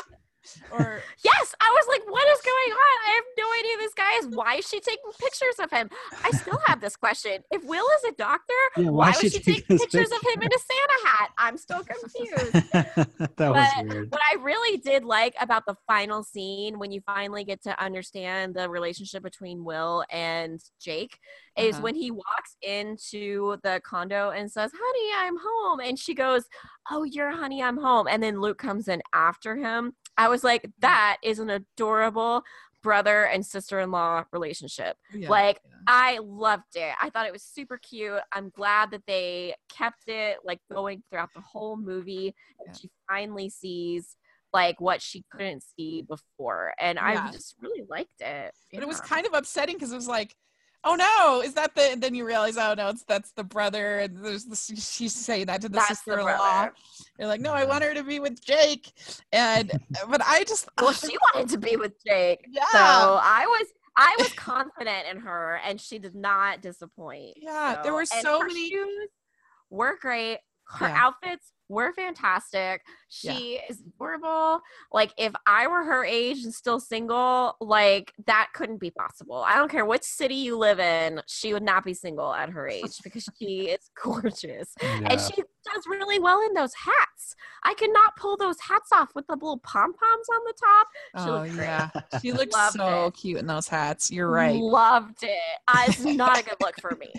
Or Yes, I was like, what is going on? I have no idea who this guy is. Why is she taking pictures of him? I still have this question. If Will is a doctor, Yeah, why, why would she she take take his pictures of him in a Santa hat? I'm still confused. That was But weird. what I really did like about the final scene, when you finally get to understand the relationship between Will and Jake, is Uh-huh. when he walks into the condo and says, honey, I'm home. And she goes, oh, you're honey, I'm home. And then Luke comes in after him. I was like, that is an adorable brother and sister-in-law relationship. yeah, Like, yeah. I loved it. I thought it was super cute. I'm glad that they kept it like going throughout the whole movie. And Yeah. she finally sees like what she couldn't see before. And Yeah. I just really liked it. But it was Yeah. kind of upsetting because it was like, oh no, is that the, and then you realize, oh no, it's that's the brother, and there's the, she's saying that to the That's the sister-in-law. brother. You're like, no, I want her to be with Jake. And but I just Well, she wanted to be with Jake. yeah. So I was I was confident in her, and she did not disappoint. Yeah, there were and so her many- shoes were great. Her Yeah. outfits were fantastic. She is adorable. Like, if I were her age and still single, like, that couldn't be possible. I don't care which city you live in, she would not be single at her age because she is gorgeous. And Yeah. she does really well in those hats. I could not pull those hats off with the little pom-poms on the top. She Oh looked great. yeah, she looks Loved so it. cute in those hats. You're right. Loved it. Uh, it's not a good look for me.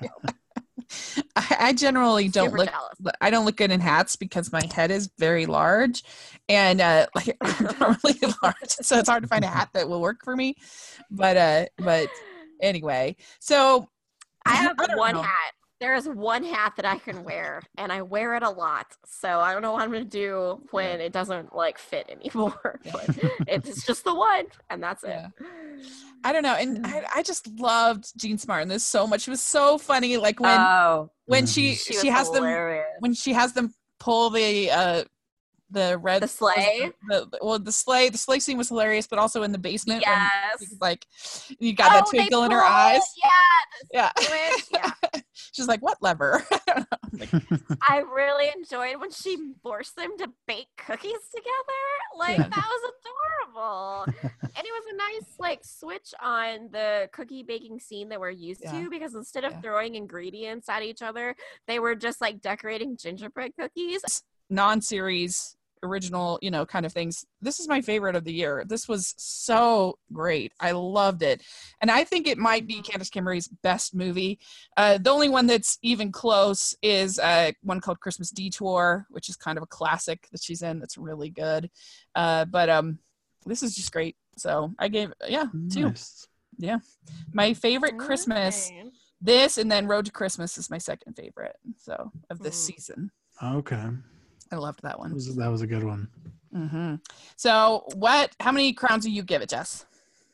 I, I generally don't Super look. jealous. I don't look good in hats because my head is very large, and uh, like I'm really large, so it's hard to find a hat that will work for me. But uh, but anyway, so I have I don't one know. hat. There is one hat that I can wear, and I wear it a lot. So I don't know what I'm gonna do when it doesn't like fit anymore. But it's just the one, and that's it. Yeah. I don't know, and I, I just loved Jean Smart in this so much. It was so funny, like when Oh, when Mhm. she she, she, was has them hilarious. when she has them pull the uh The red The sleigh. The, the well, the sleigh. The sleigh scene was hilarious, but also in the basement Yes. when she's like, you got that Oh, they twinkle in her pull- eyes. Yeah. Yeah. Switch, yeah. She's like, what lever? I don't know. I'm like, I really enjoyed when she forced them to bake cookies together. Like Yeah. that was adorable. And it was a nice like switch on the cookie baking scene that we're used Yeah. to, because instead of Yeah. throwing ingredients at each other, they were just like decorating gingerbread cookies. non-series original, you know, kind of things. This is my favorite of the year. This was so great. I loved it. And I think it might be Candace Cameron's best movie. Uh, the only one that's even close is uh, one called Christmas Detour, which is kind of a classic that she's in. That's really good. Uh, but um, this is just great. So I gave, yeah, two. Nice. Yeah. My favorite Christmas, Okay. this and then Road to Christmas is my second favorite. So of this Mm. season. Okay. I loved that That one. was, that was a good one. Mm-hmm. So what, how many crowns do you give it, Jess?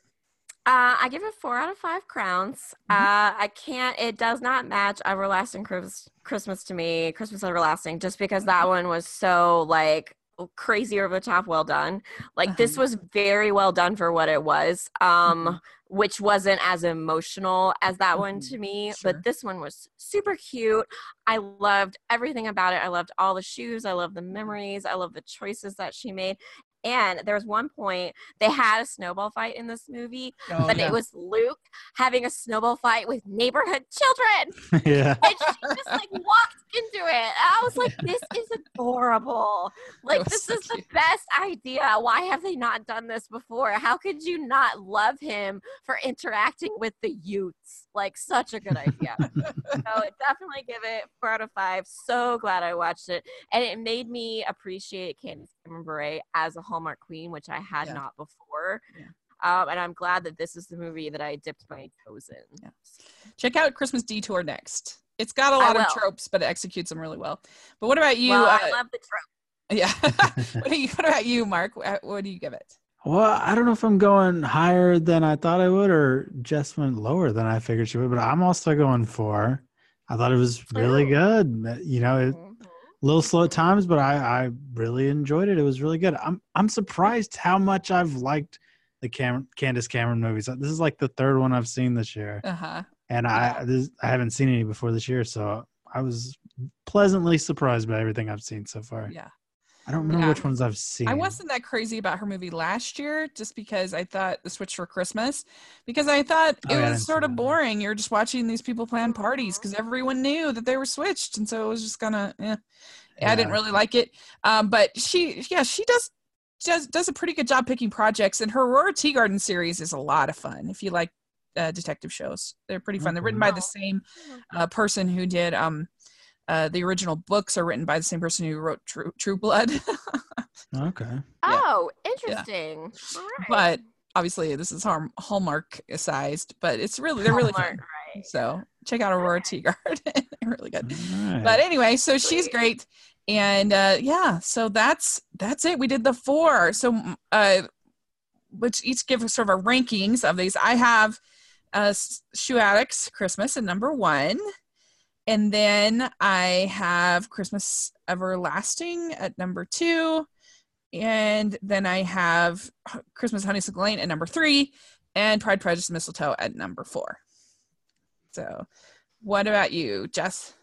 Uh, I give it four out of five crowns. Mhm. Uh, I can't. It does not match Everlasting Chris- Christmas to me. Christmas Everlasting, just because that one was so like crazy over the top. Well done. Like this Uh-huh. was very well done for what it was. Um, Mhm. which wasn't as emotional as that one Mhm. to me. Sure. But this one was super cute. I loved everything about it. I loved all the shoes. I love the memories. I love the choices that she made. And there was one point they had a snowball fight in this movie, Oh, but yeah. it was Luke having a snowball fight with neighborhood children. Yeah. And she just like walked into it. And I was like, this is adorable. Like, was this so is the cute. best idea. Why have they not done this before? How could you not love him for interacting with the youths? Like, such a good idea. So definitely give it four out of five. So glad I watched it. And it made me appreciate Candace Cameron Bure as a Hallmark queen, which I had Yeah. not before. Yeah. Um, and I'm glad that this is the movie that I dipped my toes in. Yeah. Check out Christmas Detour next. It's got a lot of will. tropes, but it executes them really well. But what about you? well, uh, I love the trope. yeah. what, do you, what about you, Mark? What what do you give it? Well, I don't know if I'm going higher than I thought I would, or Jess went lower than I figured she would, but I'm also going four. I thought it was really Ooh. good. You know, it, Mhm. a little slow at times, but I, I really enjoyed it. It was really good. I'm I'm surprised how much I've liked the Cam- Candace Cameron movies. This is like the third one I've seen this year, Uh-huh. and Yeah. I this, I haven't seen any before this year, so I was pleasantly surprised by everything I've seen so far. Yeah. I don't remember Yeah. which ones I've seen. I wasn't that crazy about her movie last year just because I thought The Switch for Christmas, because I thought Oh, it yeah, I didn't was see sort of that. boring. You're just watching these people plan parties because everyone knew that they were switched. And so it was just kind of, eh. I didn't Yeah. really like it. Um, but she, yeah, she does, does, does a pretty good job picking projects. And her Aurora Teagarden series is a lot of fun if you like uh, detective shows. They're pretty fun. They're written by the same uh, person who did um, uh, the original books are written by the same person who wrote True, True Blood. Okay. Oh, interesting. All right. But obviously this is Hallmark, Hallmark sized, but it's really, they're really Hallmark, fun. right. So check out Aurora Teagarden. They're really good. All right. But anyway, so she's great. And uh, yeah, so that's, that's it. We did the four. So uh, let's each give sort of a rankings of these. I have uh, Shoe Addicts Christmas at number one. And then I have Christmas Everlasting at number two. And then I have Christmas Honeysuckle Lane at number three and Pride, Prejudice, and Mistletoe at number four. So what about you, Jess?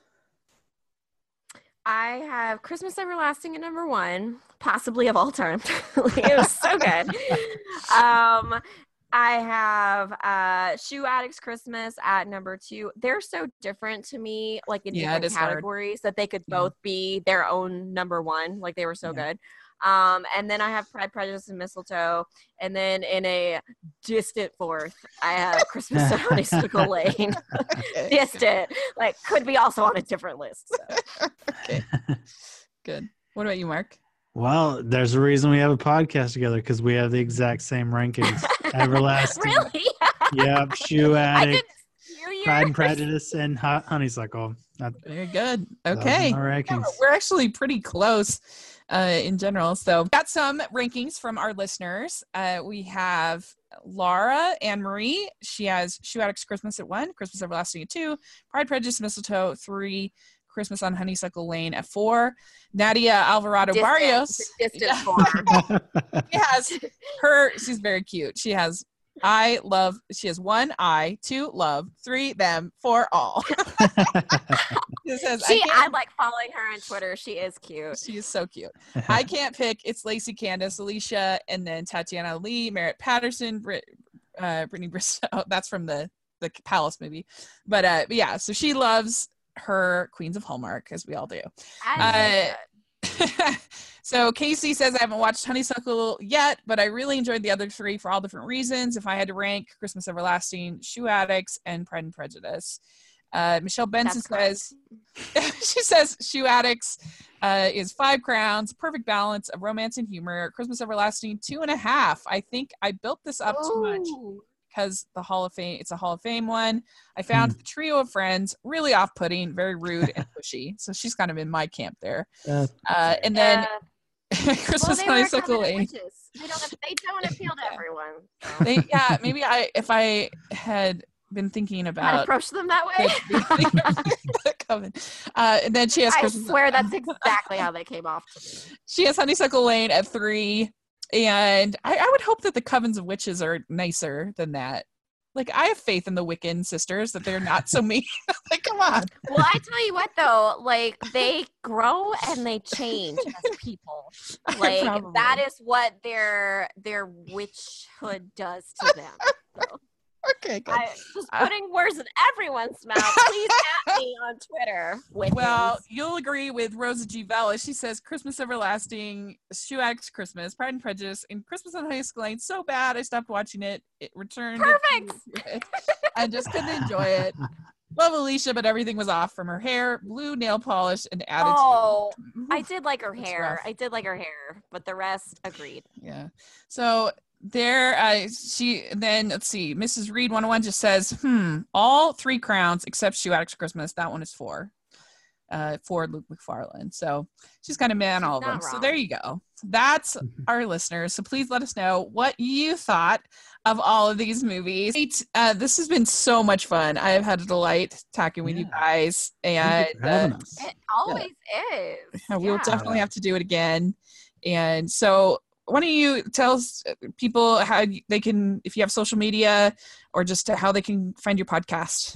I have Christmas Everlasting at number one, possibly of all time. It was so good. Um, I have uh, Shoe Addicts Christmas at number two. They're so different to me, like in Yeah, it different is hard. categories, that they could Yeah. both be their own number one. Like they were so Yeah. good. Um, and then I have Pride, Prejudice, and Mistletoe. And then in a distant fourth, I have Christmas at Honeysuckle Lane. Distant. Like could be also on a different list. So. Okay, good. What about you, Mark? Well, there's a reason we have a podcast together, because we have the exact same rankings. Everlasting. Really? Yep. Shoe I Addict, did few Pride and years. Prejudice, and Hon- Honeysuckle. That, Very good. those are Okay. my rankings. We're actually pretty close uh, in general. So got some rankings from our listeners. Uh, we have Laura Anne Marie. She has Shoe Addicts Christmas at one, Christmas Everlasting at two, Pride, Prejudice, Mistletoe three, Christmas on Honeysuckle Lane at four. Nadia Alvarado Distant, Barrios. distant Yeah. four. She has her, she's very cute. She has I love, she has one I, two love, three them, four all. It says, She, I, I like following her on Twitter. She is cute. She is so cute. I can't pick. It's Lacey Candace, Alicia, and then Tatiana Lee, Merritt Patterson, Brit, uh, Brittany Bristow. Oh, that's from the the Palace movie. But uh, but yeah, so she loves her Queens of Hallmark, as we all do. I Uh, so Casey says, I haven't watched Honeysuckle yet, but I really enjoyed the other three for all different reasons. If I had to rank, Christmas Everlasting, Shoe Addicts, and Pride and Prejudice. Uh, Michelle Benson That's says, she says Shoe Addicts uh, is five crowns, perfect balance of romance and humor. Christmas Everlasting, two and a half. I think I built this up too much Ooh. because the Hall of Fame, it's a Hall of Fame one. I found the trio of friends really off-putting, very rude and pushy. So she's kind of in my camp there. Uh, Uh, and then Yeah. Well, Christmas they were Honeysuckle coveted Lane. witches. They don't. They don't appeal to everyone. So. They, yeah, maybe I if I had been thinking I'd about approach them that way. the coven. Uh, and then she has I Christmas. swear that's exactly how they came off to me. She has Honeysuckle Lane at three, and I, I would hope that the covens of witches are nicer than that. Like, I have faith in the Wiccan sisters that they're not so mean. Like, come on. Well, I tell you what, though, like they grow and they change as people. Like Probably. that is what their their witchhood does to them. So, Okay, good. I, just putting words in everyone's mouth. Please at me on Twitter. Witches. Well, you'll agree with Rosa G. Vela. She says Christmas Everlasting, Shoe Addicts Christmas, Pride and Prejudice, and Christmas on Honeysuckle Lane. So bad, I stopped watching it. It returned. Perfect. I just couldn't enjoy it. Love Alicia, but everything was off from her hair, blue nail polish, and attitude. Oh, I did like her That's hair. rough. I did like her hair, but the rest agreed. Yeah. So there, uh, she then let's see. Missus Reed one oh one just says, "Hmm, all three crowns except Shoe Addicts Christmas. That one is four, uh, for Luke McFarlane." So she's kind of man all of She's them. not So wrong. there you go. That's our listeners. So please let us know what you thought of all of these movies. Great. Uh, this has been so much fun. I have had a delight talking with you Yeah. guys, and Thank you for having uh, us. It always is. yeah, we'll Yeah. definitely have to do it again. And so why don't you tell us, uh, people how you- they can, if you have social media, or just how they can find your podcast.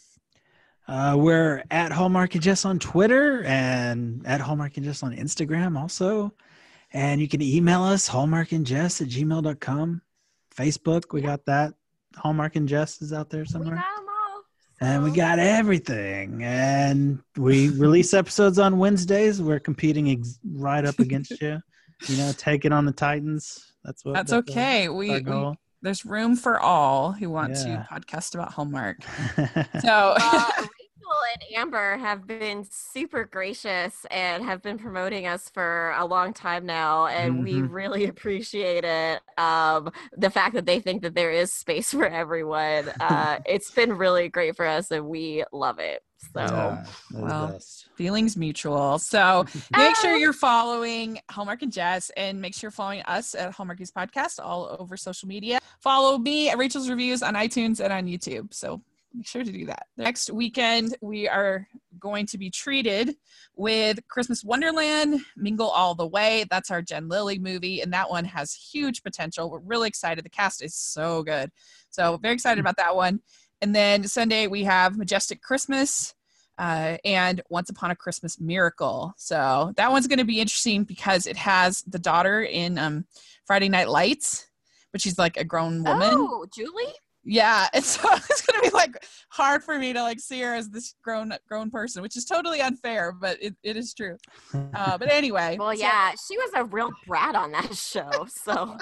Uh, we're at Hallmark and Jess on Twitter and at Hallmark and Jess on Instagram also. And you can email us, hallmarkandjess at gmail dot com. Facebook, we got that. Hallmark and Jess is out there We somewhere. got 'em all. And we So- got everything. And we release episodes on Wednesdays. We're competing ex- right up against you. You know, taking on the Titans. That's what. That's our- okay. We, our we goal. there's room for all who want Yeah. to podcast about Hallmark. So Uh, Rachel and Amber have been super gracious and have been promoting us for a long time now, and we Mhm. really appreciate it. Um, the fact that they think that there is space for everyone, uh, it's been really great for us, and we love it. So. Yeah, they're the Well, best. feelings mutual. So make sure Oh. you're following Hallmark and Jess, and make sure you're following us at Hallmarkies Podcast all over social media. Follow me at Rachel's Reviews on iTunes and on YouTube. So make sure to do that. Next weekend, we are going to be treated with Christmas Wonderland, Mingle All the Way. That's our Jen Lilly movie, and that one has huge potential. We're really excited. The cast is so good. So very excited about that one. And then Sunday, we have Majestic Christmas uh, and Once Upon a Christmas Miracle. So that one's going to be interesting because it has the daughter in um, Friday Night Lights, but she's like a grown woman. Oh, Julie? Yeah, and so it's gonna be like hard for me to like see her as this grown grown person, which is totally unfair, but it, it is true. Uh, but anyway, Well, so- yeah, she was a real brat on that show. So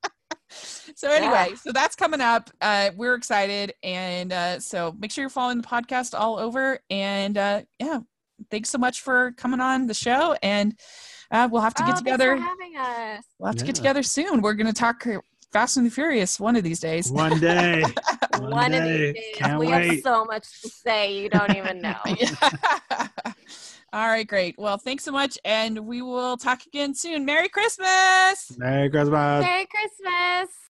So anyway, Yeah. so that's coming up. Uh, we're excited, and uh, so make sure you're following the podcast all over. And uh, yeah, thanks so much for coming on the show, and uh, we'll have to oh, get thanks together. for having us. We'll have to get Yeah. together soon. We're gonna talk Fast and the Furious one of these days. One day. One, One of day. these days, Can't we have wait. so much to say you don't even know. All right, great. Well, thanks so much, and we will talk again soon. Merry Christmas! Merry Christmas. Merry Christmas.